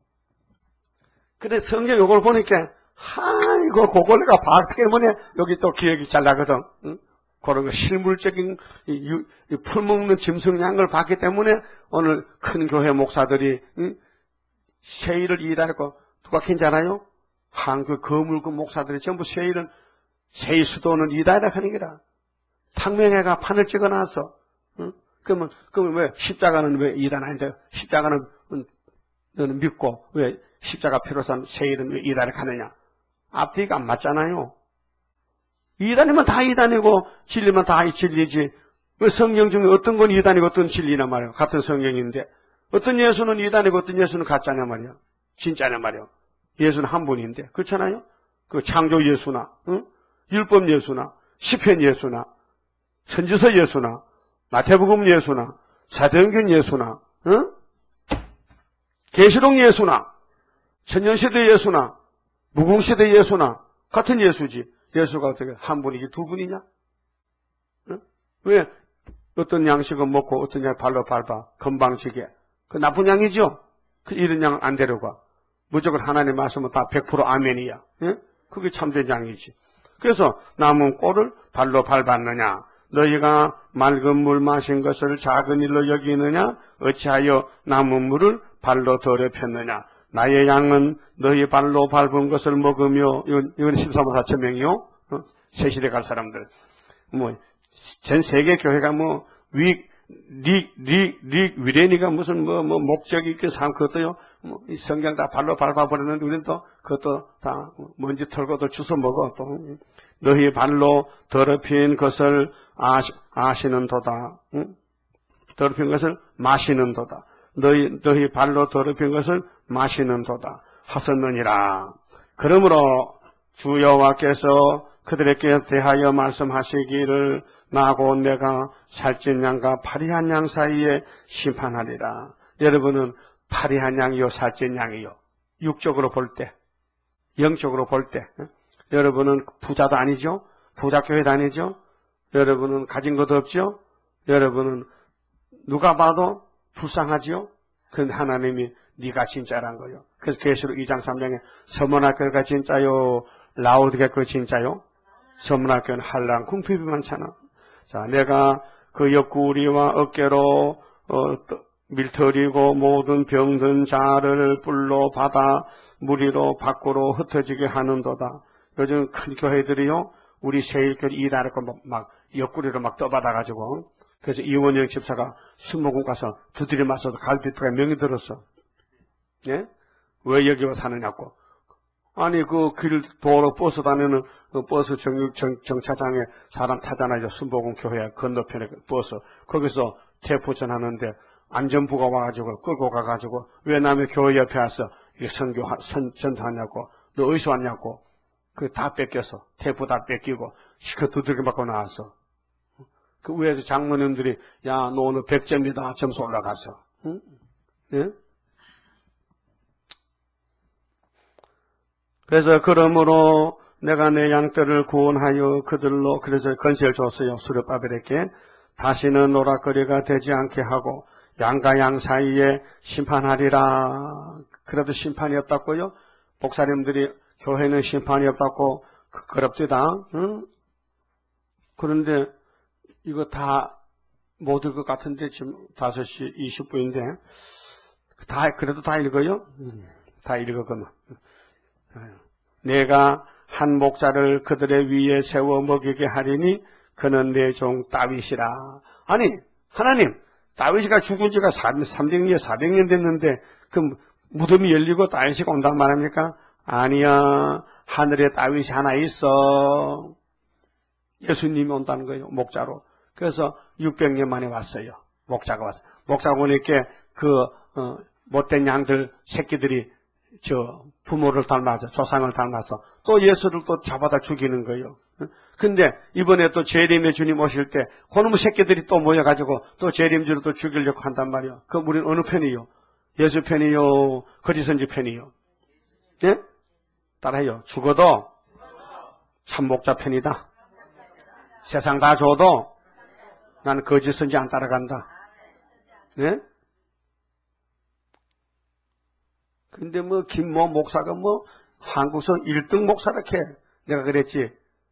근데 성경 요걸 보니까, 아이고, 그걸가 박 때문에 여기 또 기억이 잘 나거든. 응? 그런 거 실물적인 이, 이 풀먹는 짐승양을 봤기 때문에 오늘 큰 교회 목사들이 응? 세일을 일하고 누가 괜찮아요? 한국 거물고 목사들이 전부 세일은 세일 수도는 이다이라 하는 게라. 탕명회가 판을 찍어놨어. 응? 그러면 그러면 왜 십자가는 왜 이단하는데 십자가는 응, 너는 믿고 왜 십자가 필요한 세일은 왜 이다이라 하느냐? 앞뒤가 안 맞잖아요. 이단이면 다 이단이고 진리면 다 진리지. 왜 성경 중에 어떤 건 이단이고 어떤 진리냐 말이야. 같은 성경인데 어떤 예수는 이단이고 어떤 예수는 가짜냐 말이야. 진짜냐 말이야. 예수는 한 분인데 그렇잖아요. 그 창조 예수나 응? 율법 예수나 시편 예수나 선지서 예수나 마태복음 예수나 사도행전 예수나 응? 계시록 예수나 천년시대 예수나 무궁시대 예수나 같은 예수지. 예수가 어떻게 한 분이지 두 분이냐? 응? 왜 어떤 양식은 먹고 어떤 양 발로 밟아 건방지게 그 나쁜 양이죠. 그 이런 양 안 데려가. 무조건 하나님 말씀은 다 백 퍼센트 아멘이야. 응? 그게 참된 양이지. 그래서 남은 꼴을 발로 밟았느냐? 너희가 맑은 물 마신 것을 작은 일로 여기느냐? 어찌하여 남은 물을 발로 더럽혔느냐? 나의 양은 너희 발로 밟은 것을 먹으며, 이건, 이건 십삼만 사천 명이요? 어? 새 시대 갈 사람들. 뭐, 전 세계 교회가 뭐, 위, 리, 리, 리, 위레니가 무슨 뭐, 뭐, 목적이 있게 삼, 그것도요, 뭐, 이 성경 다 발로 밟아버렸는데, 우리는 또, 그것도 다 먼지 털고 또 주워 먹어, 또. 너희 발로 더럽힌 것을 아시, 아시는 도다. 응? 더럽힌 것을 마시는 도다. 너희, 너희 발로 더럽힌 것을 마시는 도다. 하셨느니라. 그러므로 주 여호와께서 그들에게 대하여 말씀하시기를 나고 내가 살찐 양과 파리한 양 사이에 심판하리라. 여러분은 파리한 양이요 살찐 양이요 육적으로 볼 때, 영적으로 볼 때 여러분은 부자도 아니죠? 부자 교회 다니죠? 여러분은 가진 것도 없죠? 여러분은 누가 봐도 불쌍하죠? 근데 하나님이 네가 진짜란 거예요. 그래서 계시록 이 장 삼 장에 서문학교가 진짜요? 라오디게가 진짜요? 서문학교는 한랑 궁핍이 많잖아. 자, 내가 그 옆구리와 어깨로 어, 밀터리고 모든 병든 자를 불로 받아 무리로 밖으로 흩어지게 하는도다. 요즘 큰 교회들이요, 우리 세일교회 일하고 막, 막 옆구리로 막 떠받아가지고, 그래서 이원영 집사가 수목원 가서 두드려 맞아서 갈비뼈가 명이 들었어. 예? 왜 여기 와서 사느냐고. 아니, 그 길, 도로 버스 다니는 그 버스 정, 정, 정차장에 사람 타잖아요. 순복음 교회 건너편에 버스. 거기서 태포전 하는데 안전부가 와가지고 끌고 가가지고 왜 남의 교회 옆에 와서 이게 선교, 선, 전도하냐고. 너 어디서 왔냐고. 그 다 뺏겼어. 태포 다 뺏기고 시커 두들겨 맞고 나왔어. 그 위에서 장모님들이 야, 너 오늘 백 점이다. 점수 올라갔어. 응? 예? 그래서 그러므로 내가 내 양떼를 구원하여 그들로 그래서 건세를 줬어요. 수르바벨에게 다시는 노락거리가 되지 않게 하고 양과 양 사이에 심판하리라. 그래도 심판이 없다고요? 목사님들이 교회는 심판이 없다고 그럽디다. 응? 그런데 이거 다 못 읽을 것 같은데 지금 다섯 시 이십 분인데 다 그래도 다 읽어요? 응. 다 읽어 그러면. 내가 한 목자를 그들의 위에 세워 먹이게 하리니 그는 내 종 다윗이라. 아니 하나님, 다윗이가 죽은 지가 삼백 년 사백 년 됐는데 그 무덤이 열리고 다윗이가 온단 말입니까? 아니야, 하늘에 다윗이 하나 있어. 예수님이 온다는 거예요, 목자로. 그래서 육백 년 만에 왔어요. 목자가 왔어요. 목자가 오니까 그 어, 못된 양들 새끼들이 저 부모를 닮아서 조상을 닮아서 또 예수를 또 잡아다 죽이는 거예요. 근데 이번에 또 재림의 주님 오실 때 그놈의 새끼들이 또 모여가지고 또 재림주로 또 죽이려고 한단 말이에요. 그 우리는 어느 편이요? 예수 편이요? 거짓선지 편이요? 예? 따라해요. 죽어도 참목자 편이다. 세상 다 줘도 나는 거짓선지 안 따라간다. 예? 근데 뭐 김모 목사가 뭐 한국서 일 등 목사렇게 내가 그랬지.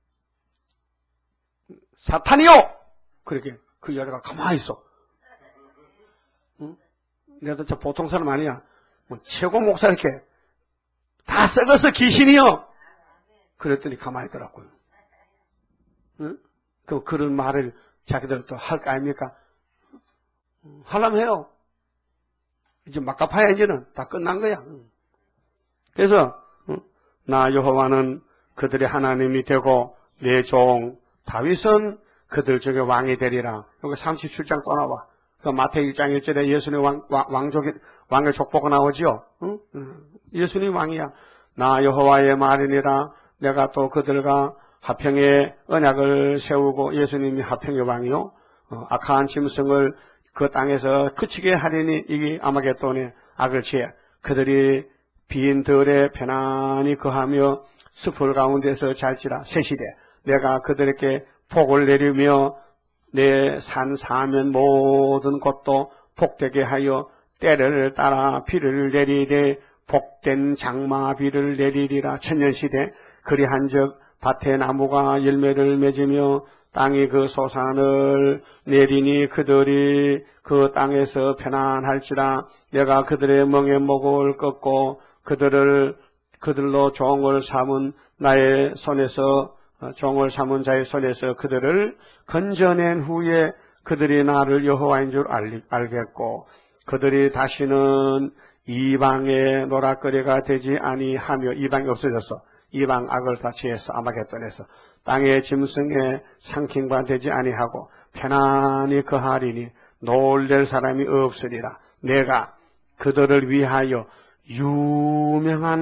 사탄이요! 그렇게 그 여자가 가만히 있어. 응? 내가 진짜 보통 사람 아니야. 뭐 최고 목사 이렇게 다 썩어서 귀신이요! 그랬더니 가만히 있더라고요. 응? 그 그런 말을 자기들 또 할 거 아닙니까? 하려면 해요. 이제 막가파야 이제는 다 끝난 거야. 그래서 나 여호와는 그들의 하나님이 되고 내 종 다윗은 그들 중에 왕이 되리라. 여기 삼십칠 장 또 나와. 그 마태복음 일 장 일 절에 예수님 왕, 왕족이 왕의 족보가 나오죠. 응? 예수님 왕이야. 나 여호와의 말이니라. 내가 또 그들과 화평의 언약을 세우고 예수님이 화평의 왕이요. 어, 악한 짐승을 그 땅에서 그치게 하리니 이게 아마겟돈의 악을 취해 그들이 빈 들에 편안히 거하며 숲을 가운데서 잘지라. 새시대 내가 그들에게 복을 내리며 내 산 사면 모든 것도 복되게 하여 때를 따라 비를 내리되 복된 장마 비를 내리리라. 천년시대 그리한즉 밭에 나무가 열매를 맺으며 땅이 그 소산을 내리니 그들이 그 땅에서 편안할지라. 내가 그들의 멍에 목을 꺾고 그들을 그들로 종을 삼은 나의 손에서 종을 삼은 자의 손에서 그들을 건져낸 후에 그들이 나를 여호와인 줄 알, 알겠고 그들이 다시는 이방의 노락거리가 되지 아니하며. 이방이 없어졌어. 이방 악을 다 취해서 아마겟돈에서 땅의 짐승에 상킹바 되지 아니하고 편안히 거하리니 놀랄 사람이 없으리라. 내가 그들을 위하여 유명한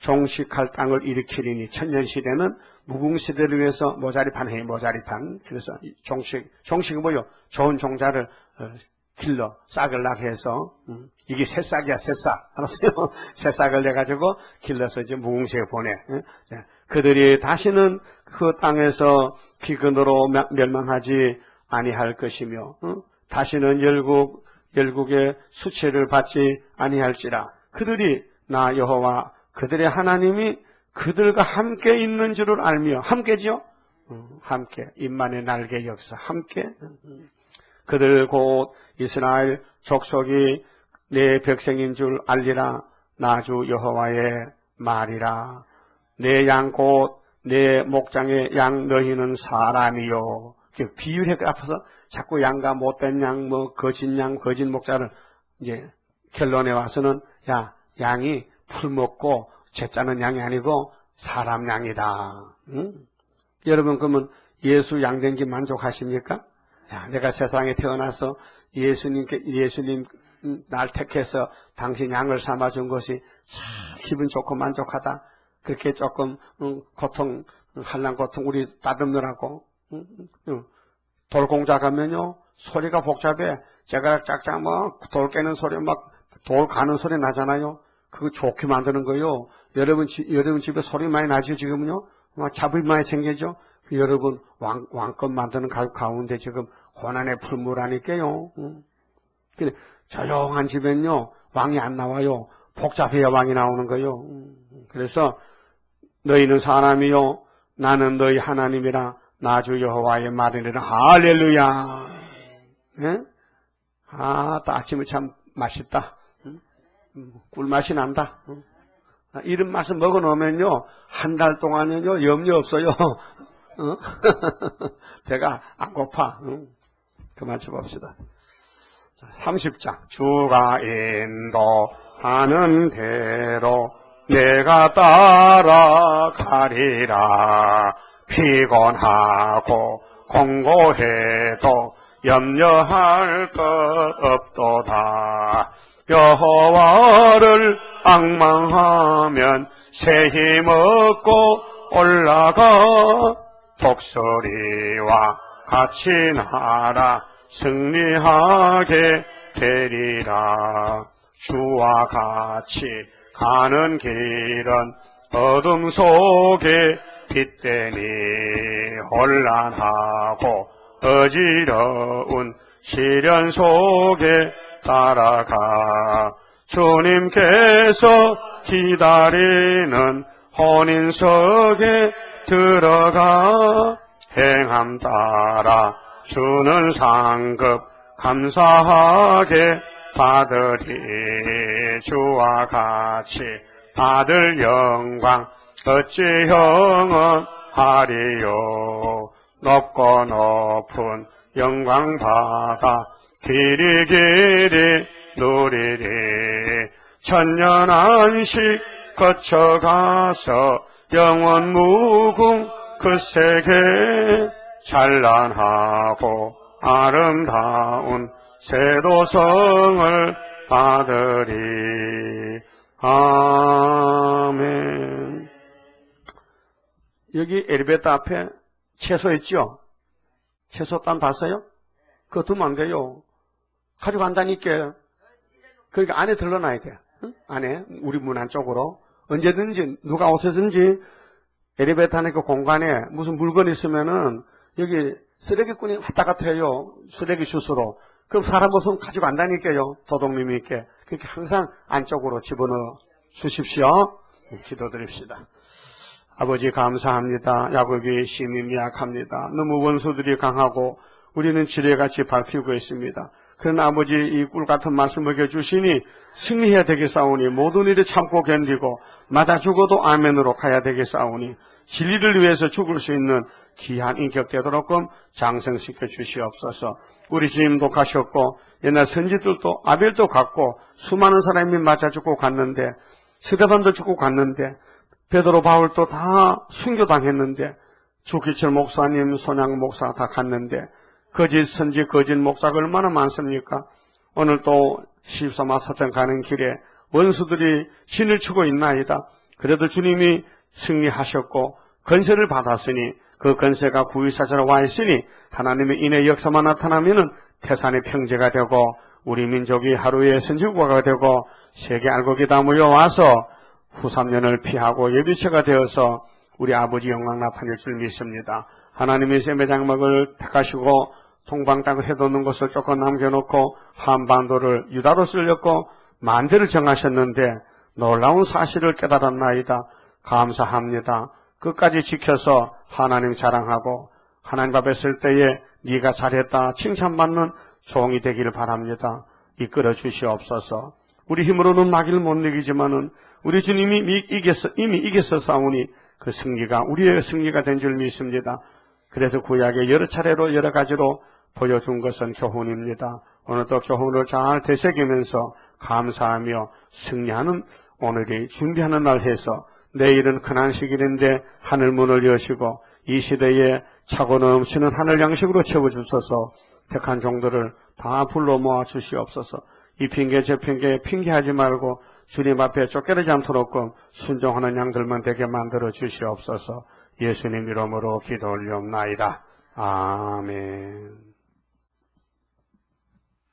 종식할 땅을 일으키리니 천년시대는 무궁시대를 위해서 모자리판 해 모자리판. 그래서 종식, 종식은 뭐요? 좋은 종자를 어, 길러 싹을 나게 해서 음, 이게 새싹이야 새싹 알았어요? 새싹을 내가지고 길러서 이제 무궁시에 보내. 예? 그들이 다시는 그 땅에서 기근으로 멸망하지 아니할 것이며 어? 다시는 열국 열국의 수치를 받지 아니할지라. 그들이 나 여호와 그들의 하나님이 그들과 함께 있는 줄을 알며 함께죠? 어, 함께 임만의 날개 역사 함께. 그들 곧 이스라엘 족속이 내 백성인 줄 알리라. 나주 여호와의 말이라. 내 양 곧 내 목장의 양 너희는 사람이요. 비유를 앞서서 자꾸 양과 못된 양, 뭐 거짓 양, 거짓 목자를 이제 결론에 와서는 야 양이 풀 먹고 재 짜는 양이 아니고 사람 양이다. 응? 여러분 그러면 예수 양된 게 만족하십니까? 야, 내가 세상에 태어나서 예수님께, 예수님, 날 택해서 당신 양을 삼아준 것이 참 기분 좋고 만족하다. 그렇게 조금, 응, 고통, 한란 고통 우리 따듬느라고, 응, 응. 돌공자 가면요, 소리가 복잡해. 제가 짝짝 막, 돌 깨는 소리, 막, 돌 가는 소리 나잖아요. 그거 좋게 만드는 거요. 여러분, 지, 여러분 집에 소리 많이 나죠, 지금요? 막 잡음이 많이 생기죠? 그 여러분 왕, 왕권 만드는 가운데 지금 고난의 풀무라니까요. 응. 근데 조용한 집엔요 왕이 안 나와요. 복잡해야 왕이 나오는 거요. 응. 그래서 너희는 사람이요 나는 너희 하나님이라 나주 여호와의 말이니라. 할렐루야. 예? 아, 또 아침에 참 맛있다. 응? 꿀맛이 난다. 응? 아, 이런 맛을 먹어놓으면요 한 달 동안은요 염려 없어요. 어? 배가 안 고파. 응? 그만 쳐봅시다. 자, 삼십 장. 주가 인도하는 대로 내가 따라가리라. 피곤하고 공고해도 염려할 것 없도다. 여호와를 앙망하면 새 힘 얻고 올라가. 독수리와 같이 날아 승리하게 되리라. 주와 같이 가는 길은 어둠 속에 빛되니 혼란하고 어지러운 시련 속에 따라가. 주님께서 기다리는 혼인석에 들어가 행함 따라 주는 상급 감사하게 받으리. 주와 같이 받을 영광 어찌 형언하리요. 높고 높은 영광 받아 길이 길이 누리리. 천년 안식 거쳐가서 영원 무궁 그 세계 찬란하고 아름다운 세도성을 받으리. 아멘. 여기 엘리베이터 앞에 채소 있죠? 채소 딴 봤어요? 그거 두면 안 돼요. 가져간다니까. 그러니까 안에 들러놔야 돼. 응? 안에 우리 문 안쪽으로. 언제든지 누가 오셔든지 엘리베이터 안에 그 공간에 무슨 물건이 있으면은 여기 쓰레기꾼이 왔다 갔다 해요. 쓰레기 슛으로. 그럼 사람 옷은 가지고 간다니까요. 도둑님이 있게. 그렇게 항상 안쪽으로 집어넣어 주십시오. 기도드립시다. 아버지 감사합니다. 야곱이 심히 미약합니다. 너무 원수들이 강하고 우리는 지뢰같이 밟히고 있습니다. 그러나 아버지 이 꿀같은 말씀 먹여주시니 승리해야 되겠사오니 모든 일에 참고 견디고 맞아 죽어도 아멘으로 가야 되겠사오니 진리를 위해서 죽을 수 있는 귀한 인격 되도록끔 장성시켜 주시옵소서. 우리 주님도 가셨고 옛날 선지들도 아벨도 갔고 수많은 사람이 맞아 죽고 갔는데 스데반도 죽고 갔는데 베드로 바울도 다 순교당했는데 주기철 목사님 손양 목사 다 갔는데 거짓 선지 거짓 목사가 얼마나 많습니까? 오늘 또 십삼 화 사천 가는 길에 원수들이 진을 치고 있나이다. 그래도 주님이 승리하셨고 건세를 받았으니 그 건세가 구유사자로 와 있으니 하나님의 인의 역사만 나타나면은 태산의 평제가 되고 우리 민족이 하루의 선지국가가 되고 세계 알곡이 다 모여와서 후삼년을 피하고 예비체가 되어서 우리 아버지 영광 나타낼 줄 믿습니다. 하나님이 셈의 장막을 택하시고 동방땅을 해놓는 것을 조금 남겨놓고 한반도를 유다로 쓸렸고 만대를 정하셨는데 놀라운 사실을 깨달았나이다. 감사합니다. 끝까지 지켜서 하나님 자랑하고 하나님 앞에 설 때에 네가 잘했다 칭찬받는 종이 되기를 바랍니다. 이끌어 주시옵소서. 우리 힘으로는 나기를 못 이기지만은 우리 주님이 이겼어, 이미 이겼어 싸우니 그 승리가 우리의 승리가 된 줄 믿습니다. 그래서 구약에 여러 차례로 여러 가지로 보여준 것은 교훈입니다. 오늘도 교훈을 잘 되새기면서 감사하며 승리하는 오늘이 준비하는 날 해서 내일은 큰 안식일인데 하늘 문을 여시고 이 시대에 차고 넘치는 하늘 양식으로 채워주셔서 택한 종들을 다 불러 모아 주시옵소서. 이 핑계 저 핑계 핑계하지 말고 주님 앞에 쫓겨나지 않도록 순종하는 양들만 되게 만들어 주시옵소서. 예수님 이름으로 기도 올리옵나이다. 아멘.